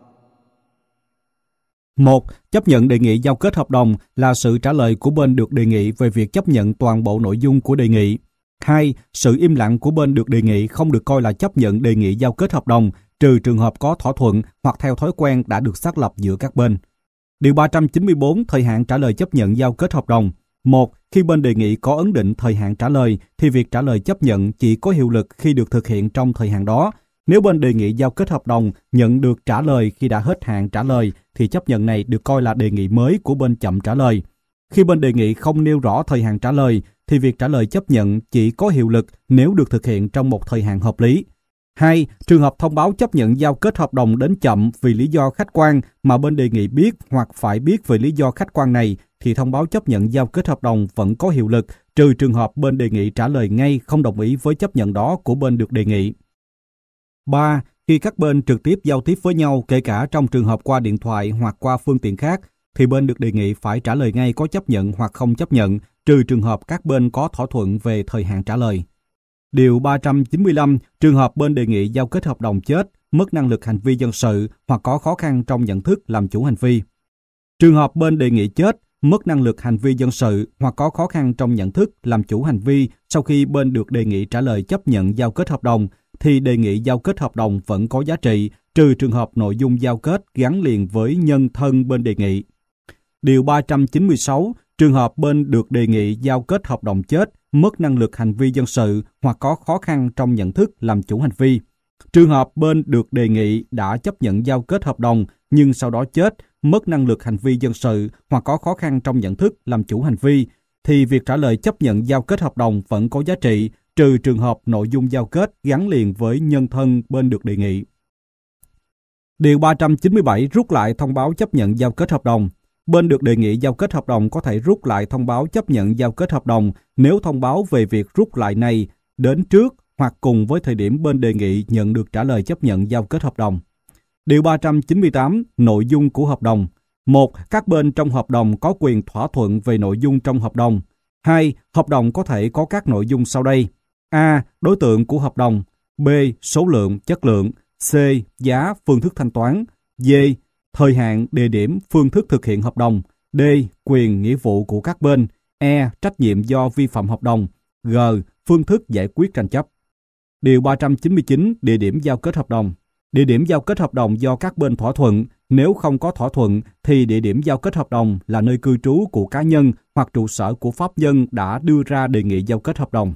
Một. Chấp nhận đề nghị giao kết hợp đồng là sự trả lời của bên được đề nghị về việc chấp nhận toàn bộ nội dung của đề nghị. Hai. Sự im lặng của bên được đề nghị không được coi là chấp nhận đề nghị giao kết hợp đồng, trừ trường hợp có thỏa thuận hoặc theo thói quen đã được xác lập giữa các bên. Điều ba trăm chín mươi bốn, thời hạn trả lời chấp nhận giao kết hợp đồng. Một. Khi bên đề nghị có ấn định thời hạn trả lời, thì việc trả lời chấp nhận chỉ có hiệu lực khi được thực hiện trong thời hạn đó. Nếu bên đề nghị giao kết hợp đồng nhận được trả lời khi đã hết hạn trả lời, thì chấp nhận này được coi là đề nghị mới của bên chậm trả lời. Khi bên đề nghị không nêu rõ thời hạn trả lời, thì việc trả lời chấp nhận chỉ có hiệu lực nếu được thực hiện trong một thời hạn hợp lý. Hai. Trường hợp thông báo chấp nhận giao kết hợp đồng đến chậm vì lý do khách quan mà bên đề nghị biết hoặc phải biết về lý do khách quan này, thì thông báo chấp nhận giao kết hợp đồng vẫn có hiệu lực, trừ trường hợp bên đề nghị trả lời ngay không đồng ý với chấp nhận đó của bên được đề nghị. Ba. Khi các bên trực tiếp giao tiếp với nhau, kể cả trong trường hợp qua điện thoại hoặc qua phương tiện khác, thì bên được đề nghị phải trả lời ngay có chấp nhận hoặc không chấp nhận, trừ trường hợp các bên có thỏa thuận về thời hạn trả lời. Điều ba trăm chín mươi lăm, trường hợp bên đề nghị giao kết hợp đồng chết, mất năng lực hành vi dân sự hoặc có khó khăn trong nhận thức làm chủ hành vi. Trường hợp bên đề nghị chết, mất năng lực hành vi dân sự hoặc có khó khăn trong nhận thức làm chủ hành vi sau khi bên được đề nghị trả lời chấp nhận giao kết hợp đồng, thì đề nghị giao kết hợp đồng vẫn có giá trị, trừ trường hợp nội dung giao kết gắn liền với nhân thân bên đề nghị. Điều ba trăm chín mươi sáu, trường hợp bên được đề nghị giao kết hợp đồng chết, mất năng lực hành vi dân sự hoặc có khó khăn trong nhận thức làm chủ hành vi, Trường hợp bên được đề nghị đã chấp nhận giao kết hợp đồng nhưng sau đó chết, mất năng lực hành vi dân sự hoặc có khó khăn trong nhận thức làm chủ hành vi, thì việc trả lời chấp nhận giao kết hợp đồng vẫn có giá trị, trừ trường hợp nội dung giao kết gắn liền với nhân thân bên được đề nghị. Điều ba trăm chín mươi bảy rút lại thông báo chấp nhận giao kết hợp đồng. Bên được đề nghị giao kết hợp đồng có thể rút lại thông báo chấp nhận giao kết hợp đồng nếu thông báo về việc rút lại này đến trước hoặc cùng với thời điểm bên đề nghị nhận được trả lời chấp nhận giao kết hợp đồng. Điều ba trăm chín mươi tám. Nội dung của hợp đồng. một. Các bên trong hợp đồng có quyền thỏa thuận về nội dung trong hợp đồng. hai. Hợp đồng có thể có các nội dung sau đây. A. Đối tượng của hợp đồng. B. Số lượng, chất lượng. C. Giá, phương thức thanh toán. D. Thời hạn, địa điểm, phương thức thực hiện hợp đồng. D. Quyền, nghĩa vụ của các bên. E. Trách nhiệm do vi phạm hợp đồng. G. Phương thức giải quyết tranh chấp. Điều ba trăm chín mươi chín. Địa điểm giao kết hợp đồng. Địa điểm giao kết hợp đồng do các bên thỏa thuận. Nếu không có thỏa thuận thì địa điểm giao kết hợp đồng là nơi cư trú của cá nhân hoặc trụ sở của pháp nhân đã đưa ra đề nghị giao kết hợp đồng.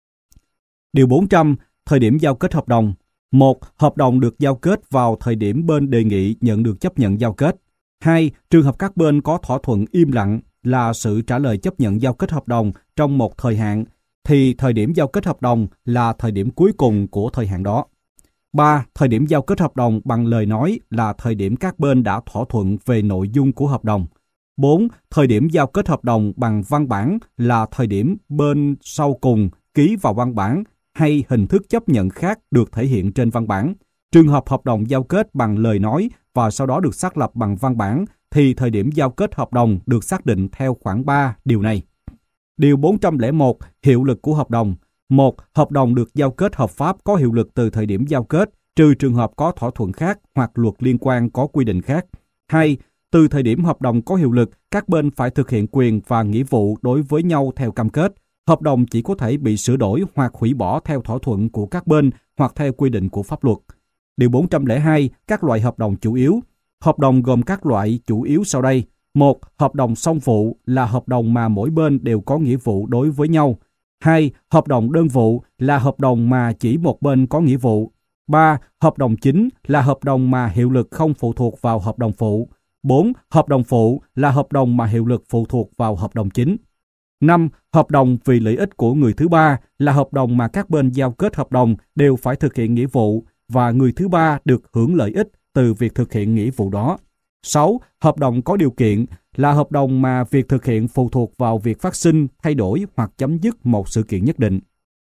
Điều bốn trăm. Thời điểm giao kết hợp đồng. một. Hợp đồng được giao kết vào thời điểm bên đề nghị nhận được chấp nhận giao kết. hai. Trường hợp các bên có thỏa thuận im lặng là sự trả lời chấp nhận giao kết hợp đồng trong một thời hạn, thì thời điểm giao kết hợp đồng là thời điểm cuối cùng của thời hạn đó. ba. Thời điểm giao kết hợp đồng bằng lời nói là thời điểm các bên đã thỏa thuận về nội dung của hợp đồng. bốn. Thời điểm giao kết hợp đồng bằng văn bản là thời điểm bên sau cùng ký vào văn bản hay hình thức chấp nhận khác được thể hiện trên văn bản. Trường hợp hợp đồng giao kết bằng lời nói và sau đó được xác lập bằng văn bản thì thời điểm giao kết hợp đồng được xác định theo khoản ba điều này. Điều bốn trăm lẻ một. Hiệu lực của hợp đồng. một. Hợp đồng được giao kết hợp pháp có hiệu lực từ thời điểm giao kết, trừ trường hợp có thỏa thuận khác hoặc luật liên quan có quy định khác. hai. Từ thời điểm hợp đồng có hiệu lực, các bên phải thực hiện quyền và nghĩa vụ đối với nhau theo cam kết. Hợp đồng chỉ có thể bị sửa đổi hoặc hủy bỏ theo thỏa thuận của các bên hoặc theo quy định của pháp luật. Điều bốn trăm lẻ hai. Các loại hợp đồng chủ yếu. Hợp đồng gồm các loại chủ yếu sau đây. một. Hợp đồng song vụ là hợp đồng mà mỗi bên đều có nghĩa vụ đối với nhau. hai. Hợp đồng đơn vụ là hợp đồng mà chỉ một bên có nghĩa vụ. ba. Hợp đồng chính là hợp đồng mà hiệu lực không phụ thuộc vào hợp đồng phụ. bốn. Hợp đồng phụ là hợp đồng mà hiệu lực phụ thuộc vào hợp đồng chính. năm. Hợp đồng vì lợi ích của người thứ ba là hợp đồng mà các bên giao kết hợp đồng đều phải thực hiện nghĩa vụ và người thứ ba được hưởng lợi ích từ việc thực hiện nghĩa vụ đó. sáu. Hợp đồng có điều kiện là hợp đồng mà việc thực hiện phụ thuộc vào việc phát sinh, thay đổi hoặc chấm dứt một sự kiện nhất định.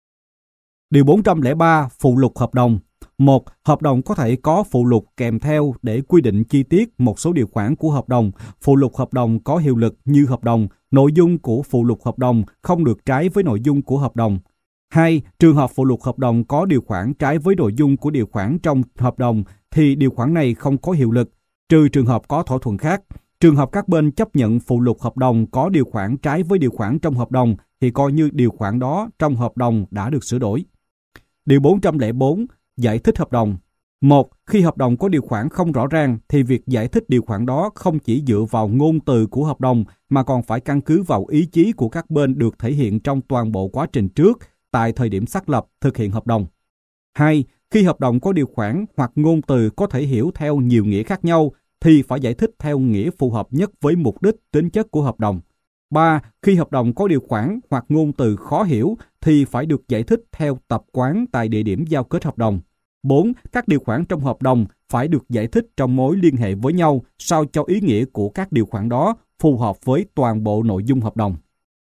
Điều bốn trăm lẻ ba. Phụ lục hợp đồng. một. Hợp đồng có thể có phụ lục kèm theo để quy định chi tiết một số điều khoản của hợp đồng. Phụ lục hợp đồng có hiệu lực như hợp đồng. Nội dung của phụ lục hợp đồng không được trái với nội dung của hợp đồng. hai. Trường hợp phụ lục hợp đồng có điều khoản trái với nội dung của điều khoản trong hợp đồng thì điều khoản này không có hiệu lực, trừ trường hợp có thỏa thuận khác. Trường hợp các bên chấp nhận phụ lục hợp đồng có điều khoản trái với điều khoản trong hợp đồng thì coi như điều khoản đó trong hợp đồng đã được sửa đổi. Điều bốn trăm lẻ bốn. Giải thích hợp đồng. một. Khi hợp đồng có điều khoản không rõ ràng thì việc giải thích điều khoản đó không chỉ dựa vào ngôn từ của hợp đồng mà còn phải căn cứ vào ý chí của các bên được thể hiện trong toàn bộ quá trình trước tại thời điểm xác lập thực hiện hợp đồng. hai. Khi hợp đồng có điều khoản hoặc ngôn từ có thể hiểu theo nhiều nghĩa khác nhau thì phải giải thích theo nghĩa phù hợp nhất với mục đích, tính chất của hợp đồng. ba. Khi hợp đồng có điều khoản hoặc ngôn từ khó hiểu thì phải được giải thích theo tập quán tại địa điểm giao kết hợp đồng. bốn. Các điều khoản trong hợp đồng phải được giải thích trong mối liên hệ với nhau sao cho ý nghĩa của các điều khoản đó phù hợp với toàn bộ nội dung hợp đồng.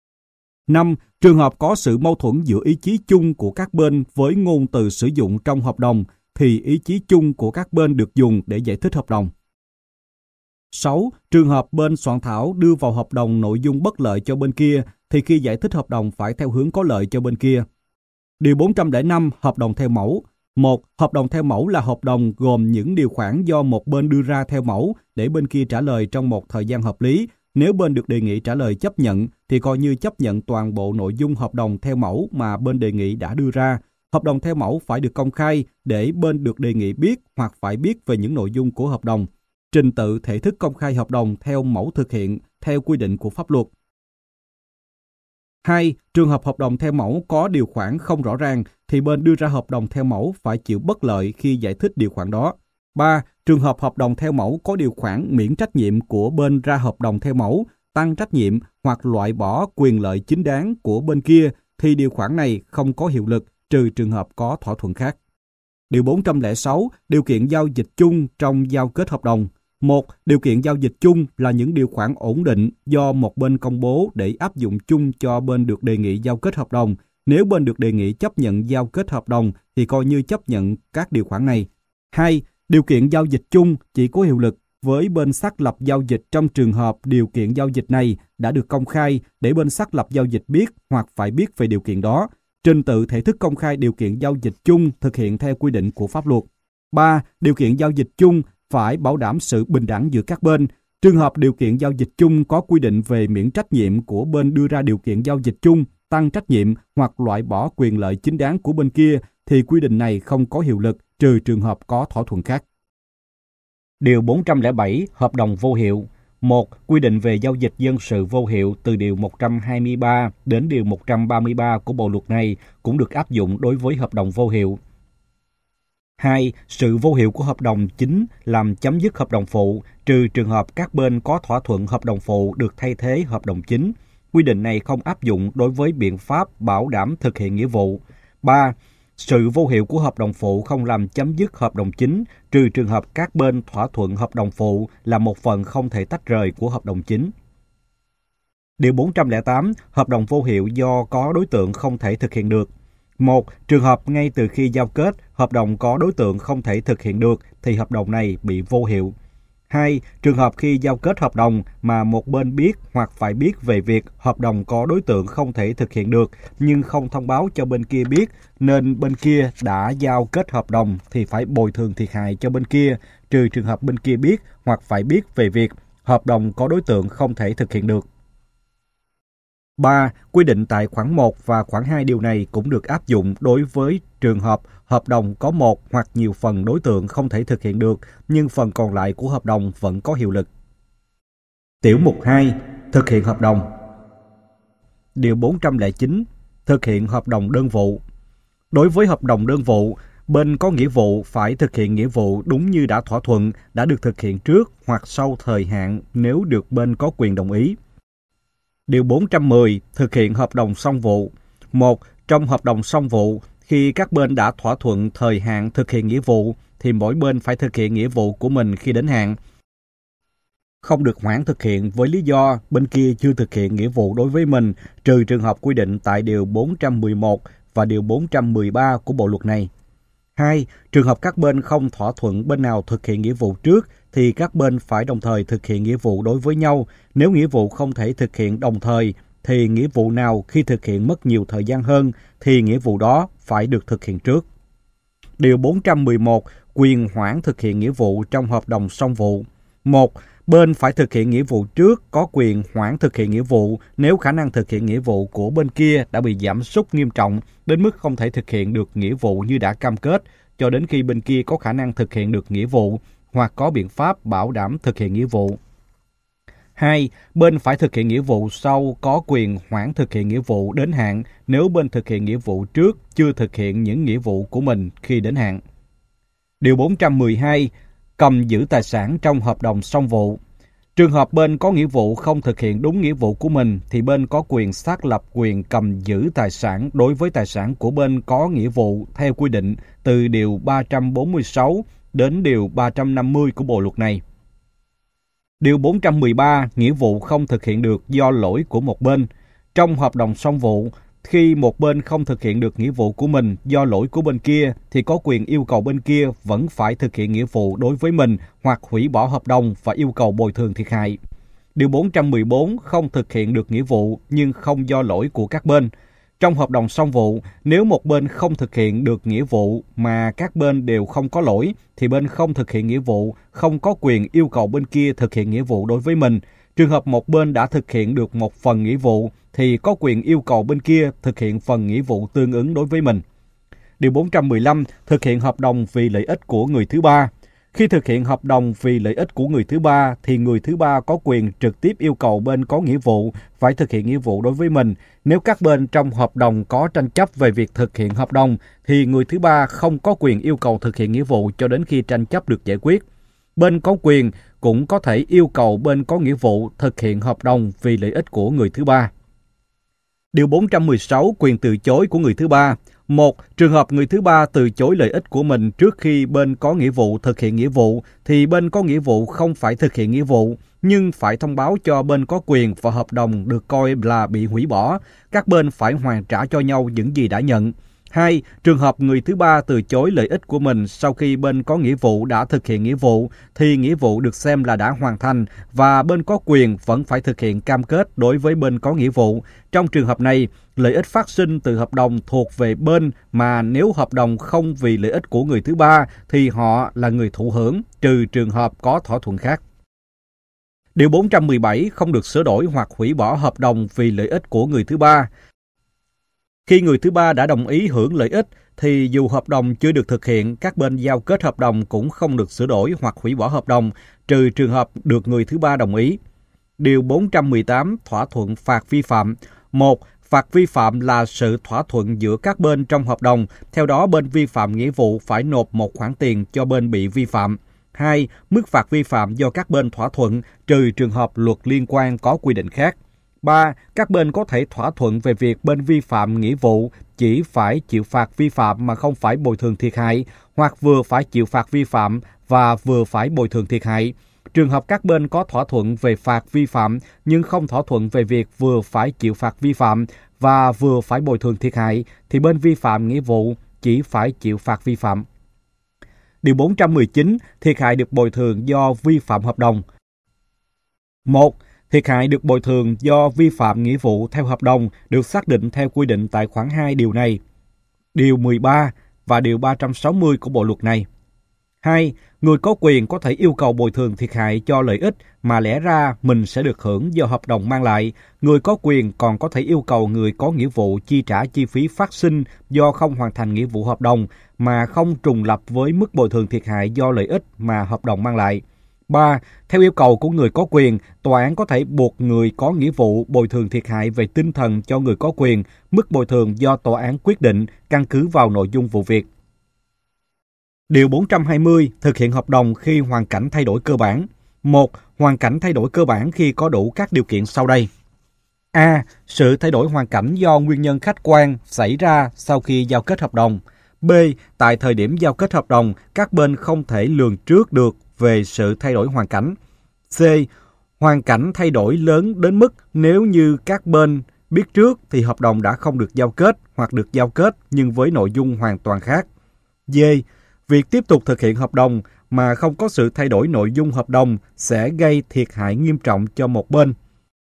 năm. Trường hợp có sự mâu thuẫn giữa ý chí chung của các bên với ngôn từ sử dụng trong hợp đồng thì ý chí chung của các bên được dùng để giải thích hợp đồng. sáu. Trường hợp bên soạn thảo đưa vào hợp đồng nội dung bất lợi cho bên kia thì khi giải thích hợp đồng phải theo hướng có lợi cho bên kia. Điều bốn trăm lẻ năm. Hợp đồng theo mẫu. một. Hợp đồng theo mẫu là hợp đồng gồm những điều khoản do một bên đưa ra theo mẫu để bên kia trả lời trong một thời gian hợp lý. Nếu bên được đề nghị trả lời chấp nhận thì coi như chấp nhận toàn bộ nội dung hợp đồng theo mẫu mà bên đề nghị đã đưa ra. Hợp đồng theo mẫu phải được công khai để bên được đề nghị biết hoặc phải biết về những nội dung của hợp đồng. Trình tự thể thức công khai hợp đồng theo mẫu thực hiện theo quy định của pháp luật. Hai. Trường hợp hợp đồng theo mẫu có điều khoản không rõ ràng thì bên đưa ra hợp đồng theo mẫu phải chịu bất lợi khi giải thích điều khoản đó. Ba. Trường hợp hợp đồng theo mẫu có điều khoản miễn trách nhiệm của bên ra hợp đồng theo mẫu, tăng trách nhiệm hoặc loại bỏ quyền lợi chính đáng của bên kia thì điều khoản này không có hiệu lực trừ trường hợp có thỏa thuận khác. Điều bốn trăm lẻ sáu. Điều kiện giao dịch chung trong giao kết hợp đồng. Một. Điều kiện giao dịch chung là những điều khoản ổn định do một bên công bố để áp dụng chung cho bên được đề nghị giao kết hợp đồng. Nếu bên được đề nghị chấp nhận giao kết hợp đồng thì coi như chấp nhận các điều khoản này. Hai. Điều kiện giao dịch chung chỉ có hiệu lực với bên xác lập giao dịch trong trường hợp điều kiện giao dịch này đã được công khai để bên xác lập giao dịch biết hoặc phải biết về điều kiện đó. Trình tự thể thức công khai điều kiện giao dịch chung thực hiện theo quy định của pháp luật. Ba. Điều kiện giao dịch chung phải bảo đảm sự bình đẳng giữa các bên. Trường hợp điều kiện giao dịch chung có quy định về miễn trách nhiệm của bên đưa ra điều kiện giao dịch chung, tăng trách nhiệm hoặc loại bỏ quyền lợi chính đáng của bên kia thì quy định này không có hiệu lực trừ trường hợp có thỏa thuận khác. Điều bốn trăm lẻ bảy. Hợp đồng vô hiệu. Một. Quy định về giao dịch dân sự vô hiệu từ Điều một trăm hai mươi ba đến Điều một trăm ba mươi ba của Bộ luật này cũng được áp dụng đối với hợp đồng vô hiệu. Hai. Sự vô hiệu của hợp đồng chính làm chấm dứt hợp đồng phụ, trừ trường hợp các bên có thỏa thuận hợp đồng phụ được thay thế hợp đồng chính. Quy định này không áp dụng đối với biện pháp bảo đảm thực hiện nghĩa vụ. Ba. Sự vô hiệu của hợp đồng phụ không làm chấm dứt hợp đồng chính, trừ trường hợp các bên thỏa thuận hợp đồng phụ là một phần không thể tách rời của hợp đồng chính. Điều bốn trăm lẻ tám. Hợp đồng vô hiệu do có đối tượng không thể thực hiện được. Một. Trường hợp ngay từ khi giao kết, hợp đồng có đối tượng không thể thực hiện được thì hợp đồng này bị vô hiệu. Hai. Trường hợp khi giao kết hợp đồng mà một bên biết hoặc phải biết về việc hợp đồng có đối tượng không thể thực hiện được nhưng không thông báo cho bên kia biết nên bên kia đã giao kết hợp đồng thì phải bồi thường thiệt hại cho bên kia, trừ trường hợp bên kia biết hoặc phải biết về việc hợp đồng có đối tượng không thể thực hiện được. Ba. Quy định tại khoản một và khoản hai điều này cũng được áp dụng đối với trường hợp hợp đồng có một hoặc nhiều phần đối tượng không thể thực hiện được, nhưng phần còn lại của hợp đồng vẫn có hiệu lực. Tiểu mục hai. Thực hiện hợp đồng. Điều bốn trăm lẻ chín. Thực hiện hợp đồng đơn vụ. Đối với hợp đồng đơn vụ, bên có nghĩa vụ phải thực hiện nghĩa vụ đúng như đã thỏa thuận, đã được thực hiện trước hoặc sau thời hạn nếu được bên có quyền đồng ý. Điều bốn trăm mười. Thực hiện hợp đồng song vụ. Một. Trong hợp đồng song vụ, khi các bên đã thỏa thuận thời hạn thực hiện nghĩa vụ, thì mỗi bên phải thực hiện nghĩa vụ của mình khi đến hạn. Không được hoãn thực hiện với lý do bên kia chưa thực hiện nghĩa vụ đối với mình, trừ trường hợp quy định tại Điều bốn trăm mười một và Điều bốn trăm mười ba của Bộ luật này. Hai. Trường hợp các bên không thỏa thuận bên nào thực hiện nghĩa vụ trước, thì các bên phải đồng thời thực hiện nghĩa vụ đối với nhau. Nếu nghĩa vụ không thể thực hiện đồng thời, thì nghĩa vụ nào khi thực hiện mất nhiều thời gian hơn, thì nghĩa vụ đó phải được thực hiện trước. Điều bốn trăm mười một. Quyền hoãn thực hiện nghĩa vụ trong hợp đồng song vụ. Một. Bên phải thực hiện nghĩa vụ trước có quyền hoãn thực hiện nghĩa vụ nếu khả năng thực hiện nghĩa vụ của bên kia đã bị giảm sút nghiêm trọng đến mức không thể thực hiện được nghĩa vụ như đã cam kết, cho đến khi bên kia có khả năng thực hiện được nghĩa vụ hoặc có biện pháp bảo đảm thực hiện nghĩa vụ. Hai. Bên phải thực hiện nghĩa vụ sau có quyền hoãn thực hiện nghĩa vụ đến hạn nếu bên thực hiện nghĩa vụ trước chưa thực hiện những nghĩa vụ của mình khi đến hạn. Điều bốn trăm mười hai. Cầm giữ tài sản trong hợp đồng song vụ. Trường hợp bên có nghĩa vụ không thực hiện đúng nghĩa vụ của mình thì bên có quyền xác lập quyền cầm giữ tài sản đối với tài sản của bên có nghĩa vụ theo quy định từ Điều ba trăm bốn mươi sáu đến Điều ba trăm năm mươi của Bộ luật này. Điều bốn trăm mười ba. Nghĩa vụ không thực hiện được do lỗi của một bên. Trong hợp đồng song vụ, khi một bên không thực hiện được nghĩa vụ của mình do lỗi của bên kia thì có quyền yêu cầu bên kia vẫn phải thực hiện nghĩa vụ đối với mình hoặc hủy bỏ hợp đồng và yêu cầu bồi thường thiệt hại. Điều bốn trăm mười bốn. Không thực hiện được nghĩa vụ nhưng không do lỗi của các bên. Trong hợp đồng song vụ, nếu một bên không thực hiện được nghĩa vụ mà các bên đều không có lỗi, thì bên không thực hiện nghĩa vụ không có quyền yêu cầu bên kia thực hiện nghĩa vụ đối với mình. Trường hợp một bên đã thực hiện được một phần nghĩa vụ, thì có quyền yêu cầu bên kia thực hiện phần nghĩa vụ tương ứng đối với mình. Điều bốn trăm mười lăm. Thực hiện hợp đồng vì lợi ích của người thứ ba. Khi thực hiện hợp đồng vì lợi ích của người thứ ba, thì người thứ ba có quyền trực tiếp yêu cầu bên có nghĩa vụ phải thực hiện nghĩa vụ đối với mình. Nếu các bên trong hợp đồng có tranh chấp về việc thực hiện hợp đồng, thì người thứ ba không có quyền yêu cầu thực hiện nghĩa vụ cho đến khi tranh chấp được giải quyết. Bên có quyền cũng có thể yêu cầu bên có nghĩa vụ thực hiện hợp đồng vì lợi ích của người thứ ba. Điều bốn trăm mười sáu, quyền từ chối của người thứ ba. Một. Trường hợp người thứ ba từ chối lợi ích của mình trước khi bên có nghĩa vụ thực hiện nghĩa vụ, thì bên có nghĩa vụ không phải thực hiện nghĩa vụ, nhưng phải thông báo cho bên có quyền và hợp đồng được coi là bị hủy bỏ. Các bên phải hoàn trả cho nhau những gì đã nhận. Hai. Trường hợp người thứ ba từ chối lợi ích của mình sau khi bên có nghĩa vụ đã thực hiện nghĩa vụ, thì nghĩa vụ được xem là đã hoàn thành và bên có quyền vẫn phải thực hiện cam kết đối với bên có nghĩa vụ. Trong trường hợp này, lợi ích phát sinh từ hợp đồng thuộc về bên mà nếu hợp đồng không vì lợi ích của người thứ ba thì họ là người thụ hưởng, trừ trường hợp có thỏa thuận khác. Điều bốn trăm mười bảy, không được sửa đổi hoặc hủy bỏ hợp đồng vì lợi ích của người thứ ba. Khi người thứ ba đã đồng ý hưởng lợi ích, thì dù hợp đồng chưa được thực hiện, các bên giao kết hợp đồng cũng không được sửa đổi hoặc hủy bỏ hợp đồng, trừ trường hợp được người thứ ba đồng ý. Điều bốn trăm mười tám, thỏa thuận phạt vi phạm. Một. Phạt vi phạm là sự thỏa thuận giữa các bên trong hợp đồng, theo đó bên vi phạm nghĩa vụ phải nộp một khoản tiền cho bên bị vi phạm. Hai. Mức phạt vi phạm do các bên thỏa thuận, trừ trường hợp luật liên quan có quy định khác. Ba. Các bên có thể thỏa thuận về việc bên vi phạm nghĩa vụ chỉ phải chịu phạt vi phạm mà không phải bồi thường thiệt hại, hoặc vừa phải chịu phạt vi phạm và vừa phải bồi thường thiệt hại. Trường hợp các bên có thỏa thuận về phạt vi phạm nhưng không thỏa thuận về việc vừa phải chịu phạt vi phạm và vừa phải bồi thường thiệt hại, thì bên vi phạm nghĩa vụ chỉ phải chịu phạt vi phạm. Điều bốn trăm mười chín, thiệt hại được bồi thường do vi phạm hợp đồng. Một. Thiệt hại được bồi thường do vi phạm nghĩa vụ theo hợp đồng được xác định theo quy định tại khoản hai điều này, điều mười ba và điều ba trăm sáu mươi của bộ luật này. Hai. Người có quyền có thể yêu cầu bồi thường thiệt hại cho lợi ích mà lẽ ra mình sẽ được hưởng do hợp đồng mang lại. Người có quyền còn có thể yêu cầu người có nghĩa vụ chi trả chi phí phát sinh do không hoàn thành nghĩa vụ hợp đồng mà không trùng lập với mức bồi thường thiệt hại do lợi ích mà hợp đồng mang lại. Ba. Theo yêu cầu của người có quyền, tòa án có thể buộc người có nghĩa vụ bồi thường thiệt hại về tinh thần cho người có quyền, mức bồi thường do tòa án quyết định căn cứ vào nội dung vụ việc. Điều bốn trăm hai mươi. Thực hiện hợp đồng khi hoàn cảnh thay đổi cơ bản. Một. Hoàn cảnh thay đổi cơ bản khi có đủ các điều kiện sau đây. A. Sự thay đổi hoàn cảnh do nguyên nhân khách quan xảy ra sau khi giao kết hợp đồng. B. Tại thời điểm giao kết hợp đồng, các bên không thể lường trước được về sự thay đổi hoàn cảnh. C. Hoàn cảnh thay đổi lớn đến mức nếu như các bên biết trước thì hợp đồng đã không được giao kết hoặc được giao kết nhưng với nội dung hoàn toàn khác. D. Việc tiếp tục thực hiện hợp đồng mà không có sự thay đổi nội dung hợp đồng sẽ gây thiệt hại nghiêm trọng cho một bên.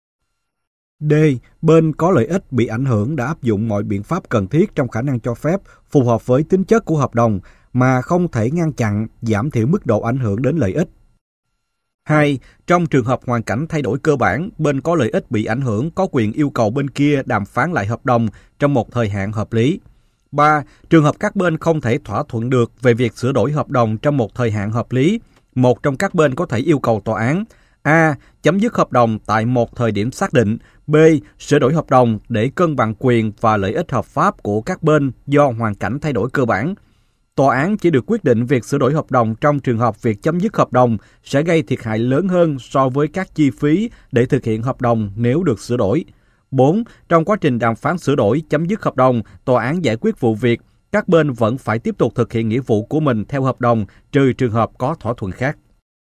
D. Bên có lợi ích bị ảnh hưởng đã áp dụng mọi biện pháp cần thiết trong khả năng cho phép phù hợp với tính chất của hợp đồng mà không thể ngăn chặn, giảm thiểu mức độ ảnh hưởng đến lợi ích. Hai. Trong trường hợp hoàn cảnh thay đổi cơ bản, bên có lợi ích bị ảnh hưởng có quyền yêu cầu bên kia đàm phán lại hợp đồng trong một thời hạn hợp lý. Ba. Trường hợp các bên không thể thỏa thuận được về việc sửa đổi hợp đồng trong một thời hạn hợp lý, một trong các bên có thể yêu cầu tòa án A. Chấm dứt hợp đồng tại một thời điểm xác định. B. Sửa đổi hợp đồng để cân bằng quyền và lợi ích hợp pháp của các bên do hoàn cảnh thay đổi cơ bản. Tòa án chỉ được quyết định việc sửa đổi hợp đồng trong trường hợp việc chấm dứt hợp đồng sẽ gây thiệt hại lớn hơn so với các chi phí để thực hiện hợp đồng nếu được sửa đổi. bốn. Trong quá trình đàm phán sửa đổi, chấm dứt hợp đồng, tòa án giải quyết vụ việc, các bên vẫn phải tiếp tục thực hiện nghĩa vụ của mình theo hợp đồng, trừ trường hợp có thỏa thuận khác.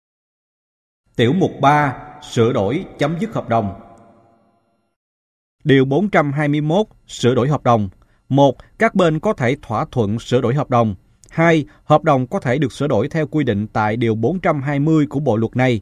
Tiểu mục ba. Sửa đổi, chấm dứt hợp đồng. Điều bốn trăm hai mươi mốt. Sửa đổi hợp đồng. một. Các bên có thể thỏa thuận sửa đổi hợp đồng. hai. Hợp đồng có thể được sửa đổi theo quy định tại Điều bốn trăm hai mươi của bộ luật này.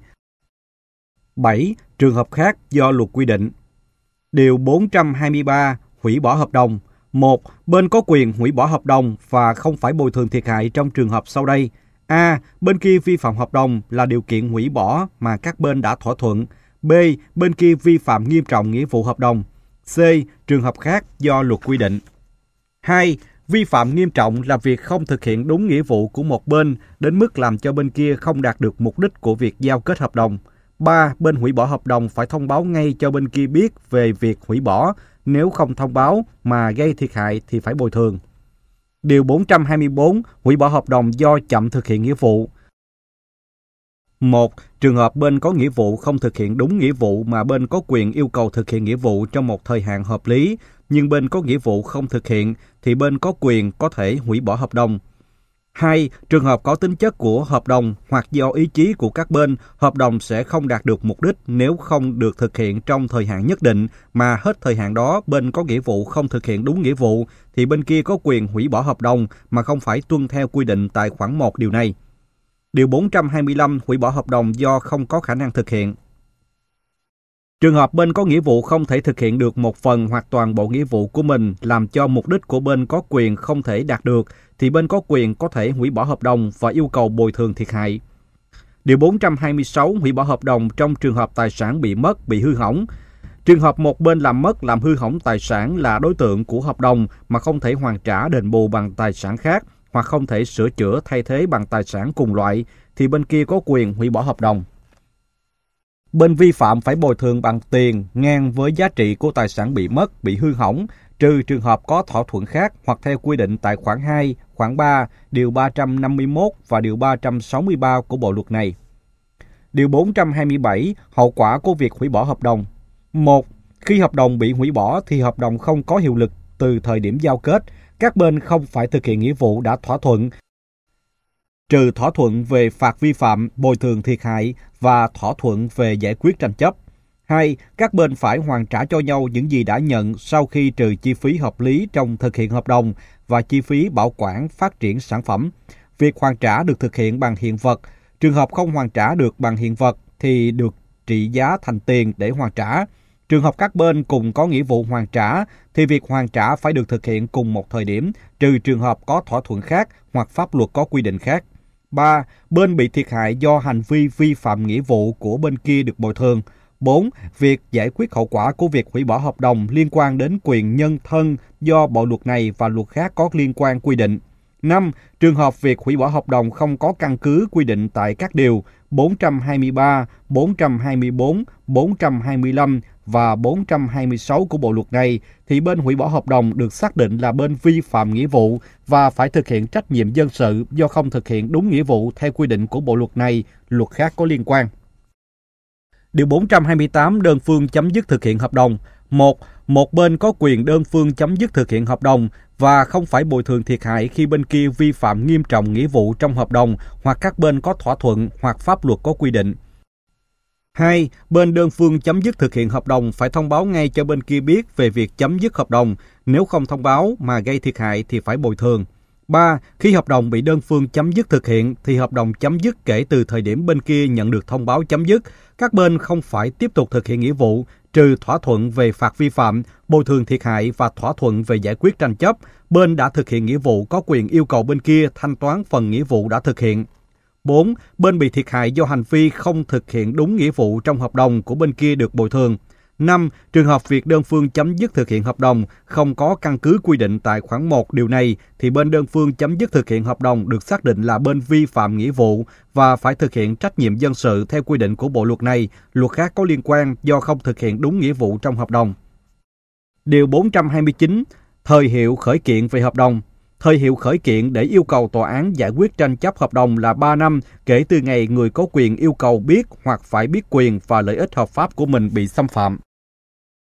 bảy. Trường hợp khác do luật quy định. Điều bốn trăm hai mươi ba. Hủy bỏ hợp đồng. một. Bên có quyền hủy bỏ hợp đồng và không phải bồi thường thiệt hại trong trường hợp sau đây. A. Bên kia vi phạm hợp đồng là điều kiện hủy bỏ mà các bên đã thỏa thuận. B. Bên kia vi phạm nghiêm trọng nghĩa vụ hợp đồng. C. Trường hợp khác do luật quy định. hai. Vi phạm nghiêm trọng là việc không thực hiện đúng nghĩa vụ của một bên đến mức làm cho bên kia không đạt được mục đích của việc giao kết hợp đồng. ba. Bên hủy bỏ hợp đồng phải thông báo ngay cho bên kia biết về việc hủy bỏ. Nếu không thông báo mà gây thiệt hại thì phải bồi thường. Điều bốn trăm hai mươi bốn. Hủy bỏ hợp đồng do chậm thực hiện nghĩa vụ. một. Trường hợp bên có nghĩa vụ không thực hiện đúng nghĩa vụ mà bên có quyền yêu cầu thực hiện nghĩa vụ trong một thời hạn hợp lý, nhưng bên có nghĩa vụ không thực hiện thì bên có quyền có thể hủy bỏ hợp đồng. hai. Trường hợp có tính chất của hợp đồng hoặc do ý chí của các bên, hợp đồng sẽ không đạt được mục đích nếu không được thực hiện trong thời hạn nhất định, mà hết thời hạn đó bên có nghĩa vụ không thực hiện đúng nghĩa vụ thì bên kia có quyền hủy bỏ hợp đồng mà không phải tuân theo quy định tại khoản một điều này. Điều bốn trăm hai mươi lăm. Hủy bỏ hợp đồng do không có khả năng thực hiện. Trường hợp bên có nghĩa vụ không thể thực hiện được một phần hoặc toàn bộ nghĩa vụ của mình làm cho mục đích của bên có quyền không thể đạt được, thì bên có quyền có thể hủy bỏ hợp đồng và yêu cầu bồi thường thiệt hại. Điều bốn trăm hai mươi sáu. Hủy bỏ hợp đồng trong trường hợp tài sản bị mất, bị hư hỏng. Trường hợp một bên làm mất, làm hư hỏng tài sản là đối tượng của hợp đồng mà không thể hoàn trả đền bù bằng tài sản khác hoặc không thể sửa chữa thay thế bằng tài sản cùng loại, thì bên kia có quyền hủy bỏ hợp đồng. Bên vi phạm phải bồi thường bằng tiền ngang với giá trị của tài sản bị mất, bị hư hỏng, trừ trường hợp có thỏa thuận khác hoặc theo quy định tại khoản hai, khoản ba, điều ba trăm năm mươi mốt và điều ba trăm sáu mươi ba của bộ luật này. Điều bốn trăm hai mươi bảy. Hậu quả của việc hủy bỏ hợp đồng. một. Khi hợp đồng bị hủy bỏ thì hợp đồng không có hiệu lực từ thời điểm giao kết. Các bên không phải thực hiện nghĩa vụ đã thỏa thuận, trừ thỏa thuận về phạt vi phạm, bồi thường thiệt hại và thỏa thuận về giải quyết tranh chấp. hai. Các bên phải hoàn trả cho nhau những gì đã nhận sau khi trừ chi phí hợp lý trong thực hiện hợp đồng và chi phí bảo quản phát triển sản phẩm. Việc hoàn trả được thực hiện bằng hiện vật. Trường hợp không hoàn trả được bằng hiện vật thì được trị giá thành tiền để hoàn trả. Trường hợp các bên cùng có nghĩa vụ hoàn trả thì việc hoàn trả phải được thực hiện cùng một thời điểm, trừ trường hợp có thỏa thuận khác hoặc pháp luật có quy định khác. ba. Bên bị thiệt hại do hành vi vi phạm nghĩa vụ của bên kia được bồi thường. bốn. Việc giải quyết hậu quả của việc hủy bỏ hợp đồng liên quan đến quyền nhân thân do bộ luật này và luật khác có liên quan quy định. năm. Trường hợp việc hủy bỏ hợp đồng không có căn cứ quy định tại các điều bốn trăm hai mươi ba, bốn trăm hai mươi bốn, bốn trăm hai mươi lăm và bốn trăm hai mươi sáu của bộ luật này, thì bên hủy bỏ hợp đồng được xác định là bên vi phạm nghĩa vụ và phải thực hiện trách nhiệm dân sự do không thực hiện đúng nghĩa vụ theo quy định của bộ luật này, luật khác có liên quan. Điều bốn trăm hai mươi tám. Đơn phương chấm dứt thực hiện hợp đồng. một. Một bên có quyền đơn phương chấm dứt thực hiện hợp đồng và không phải bồi thường thiệt hại khi bên kia vi phạm nghiêm trọng nghĩa vụ trong hợp đồng hoặc các bên có thỏa thuận hoặc pháp luật có quy định. hai. Bên đơn phương chấm dứt thực hiện hợp đồng phải thông báo ngay cho bên kia biết về việc chấm dứt hợp đồng. Nếu không thông báo mà gây thiệt hại thì phải bồi thường. ba. Khi hợp đồng bị đơn phương chấm dứt thực hiện thì hợp đồng chấm dứt kể từ thời điểm bên kia nhận được thông báo chấm dứt. Các bên không phải tiếp tục thực hiện nghĩa vụ, trừ thỏa thuận về phạt vi phạm, bồi thường thiệt hại và thỏa thuận về giải quyết tranh chấp. Bên đã thực hiện nghĩa vụ có quyền yêu cầu bên kia thanh toán phần nghĩa vụ đã thực hiện. bốn. Bên bị thiệt hại do hành vi không thực hiện đúng nghĩa vụ trong hợp đồng của bên kia được bồi thường. năm. Trường hợp việc đơn phương chấm dứt thực hiện hợp đồng không có căn cứ quy định tại khoản một điều này thì bên đơn phương chấm dứt thực hiện hợp đồng được xác định là bên vi phạm nghĩa vụ và phải thực hiện trách nhiệm dân sự theo quy định của bộ luật này, luật khác có liên quan do không thực hiện đúng nghĩa vụ trong hợp đồng. Điều bốn trăm hai mươi chín. Thời hiệu khởi kiện về hợp đồng. Thời hiệu khởi kiện để yêu cầu tòa án giải quyết tranh chấp hợp đồng là ba năm kể từ ngày người có quyền yêu cầu biết hoặc phải biết quyền và lợi ích hợp pháp của mình bị xâm phạm.